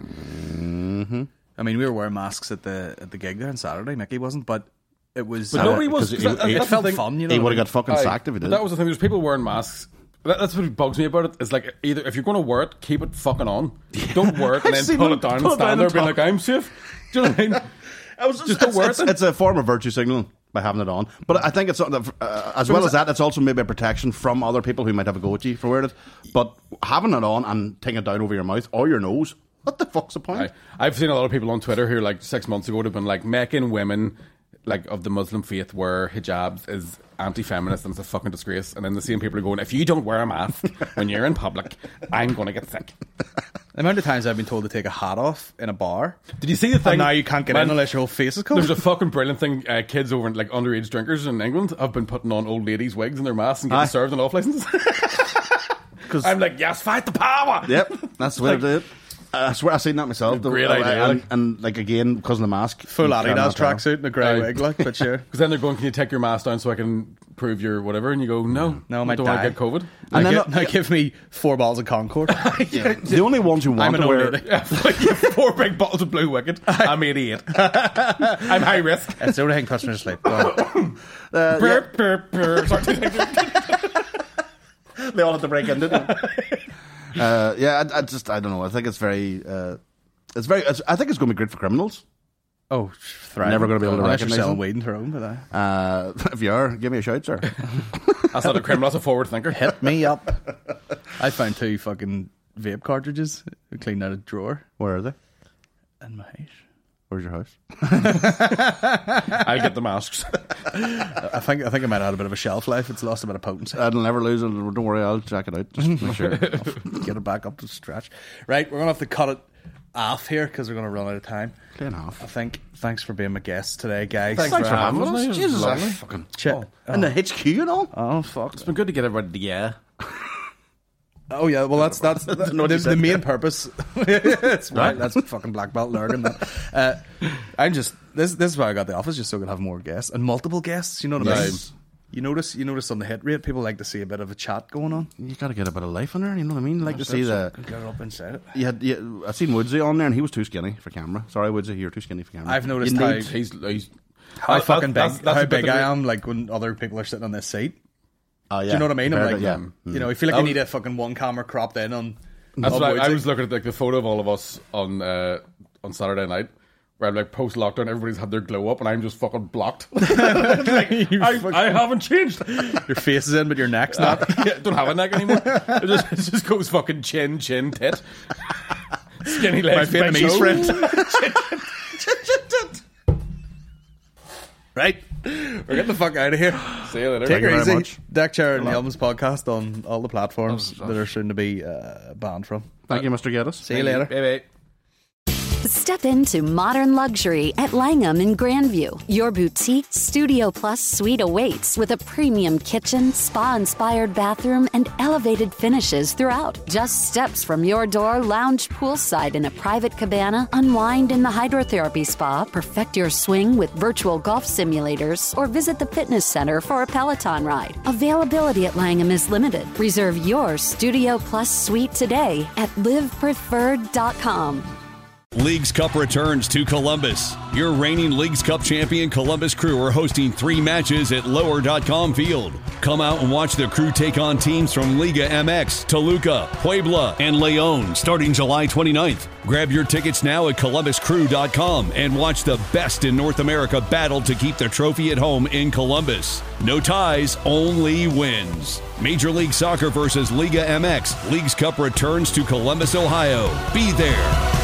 fucking. I mean, we were wearing masks at the at the gig there on Saturday. Mickey wasn't, but it was. But uh, nobody was. 'cause 'cause it- that- it that's it the felt thing. fun, you know. he what would I have got fucking Aye, sacked if he but did. that was the thing. There's people wearing masks. That, that's what bugs me about it. It's like either if you're going to wear it, keep it fucking on. Don't wear it and I've then seen pull them it down pull and it stand down there and being talk. like, I'm safe. Do you know what I mean? I was Just don't it's, wear it's, it. it's a form of virtue signaling by having it on. But I think it's something that, uh, as well as that, it's also maybe a protection from other people who might have a go at you for wearing it. But having it on and taking it down over your mouth or your nose, what the fuck's the point? Aye. I've seen a lot of people on Twitter who, like six months ago, would have been like making women like of the Muslim faith wear hijabs is anti-feminist and it's a fucking disgrace. And then the same people are going, if you don't wear a mask when you're in public, I'm going to get sick. The amount of times I've been told to take a hat off in a bar, Did you see the thing? and now you can't get Man, in unless your whole face is covered. There's a fucking brilliant thing. Uh, kids over, like underage drinkers in England, have been putting on old ladies' wigs and their masks and getting Aye. served an off license. I'm like, yes, fight the power. Yep, that's what it is. I swear I've seen that myself. Great The- idea, And, like. and, like again, because of the mask. Full you Adidas cannot tell. tracksuit and a grey Aye. wig, like, but sure. Because then they're going, can you take your mask down so I can prove you're whatever, and you go, no, No, I I might don't want die. to get COVID. Now, And then- give, now give me four bottles of Concord. The only ones who want I'm an to old wear lady. Yeah, four big bottles of Blue Wicked. I'm eighty-eight. I'm high risk. It's the only thing puts me to sleep. Go on. uh, Burp, burp, burp. Sorry. they all have to break into it. uh, yeah, I, I just I don't know. I think it's very, uh, it's very. It's, I think it's going to be great for criminals. Oh, thriving. Never gonna be able to Unless you're recognise selling them. weed and throwing, but I Uh, if you are, give me a shout, sir. That's not a criminal. That's a forward thinker. hit me up. I found two fucking vape cartridges. I cleaned out a drawer Where are they? in my house. Where's your house? I'll get the masks. I think I think I might have had a bit of a shelf life. It's lost a bit of potency. I'll never lose it. Don't worry, I'll check it out. Just make sure. Get it back up to scratch. Right, we're gonna have to cut it off here because we're gonna run out of time. Play and half. I think. Thanks for being my guest today, guys. Thanks Thanks for for having having us. us. Jesus, I Lovely. fucking Ch- oh. and the H Q and all. oh fuck. It's been good to get everybody together. Oh yeah, well that's that's the, know what the, you said the main there. purpose. It's right. That's fucking black belt Lurgan. That. Uh, I'm just this. This is why I got the office, just so I could have more guests and multiple guests. You know what I mean? Yes. You notice, you notice on the hit rate, people like to see a bit of a chat going on. You got to get a bit of life in there. You know what I mean? Like to see the. Get it up inside it. You had, you, I seen Woodsy on there, and he was too skinny for camera. Sorry, Woodsy, you're too skinny for camera. I've noticed You how need- He's, he's how that- fucking big, that's- that's how a bit big of I a- am. Like when other people are sitting on this seat. Oh, yeah. Do you know what I mean? I'm Compared like, to- yeah. you know, I feel like That I was- need a fucking one camera cropped in on. That's on what I, I Woodsy. was looking at like the photo of all of us on uh, on Saturday night, where I'm like post lockdown, everybody's had their glow up, and I'm just fucking blocked. like, I, I haven't changed. Your face is in, but your neck's not. Yeah, don't have a neck anymore. It just, it just goes fucking chin, chin, tit, skinny My legs, big Vietnamese toe. friend. Right, we're getting the fuck out of here. See you later. Take you it very easy. much. Deck Chair and the Elms podcast on all the platforms that are soon to be uh, banned from. Thank you, Mister Geddes. See you later. Bye-bye. Step into modern luxury at Langham in Grandview. Your boutique Studio Plus suite awaits with a premium kitchen, spa-inspired bathroom, and elevated finishes throughout. Just steps from your door, lounge poolside in a private cabana, unwind in the hydrotherapy spa, perfect your swing with virtual golf simulators, or visit the fitness center for a Peloton ride. Availability at Langham is limited. Reserve your Studio Plus suite today at live preferred dot com. Leagues Cup returns to Columbus. Your reigning Leagues Cup champion Columbus Crew are hosting three matches at lower dot com field. Come out and watch the Crew take on teams from Liga M X, Toluca, Puebla, and Leon starting July twenty-ninth. Grab your tickets now at columbus crew dot com and watch the best in North America battle to keep the trophy at home in Columbus. No ties, only wins. Major League Soccer versus Liga M X. Leagues Cup returns to Columbus, Ohio. Be there.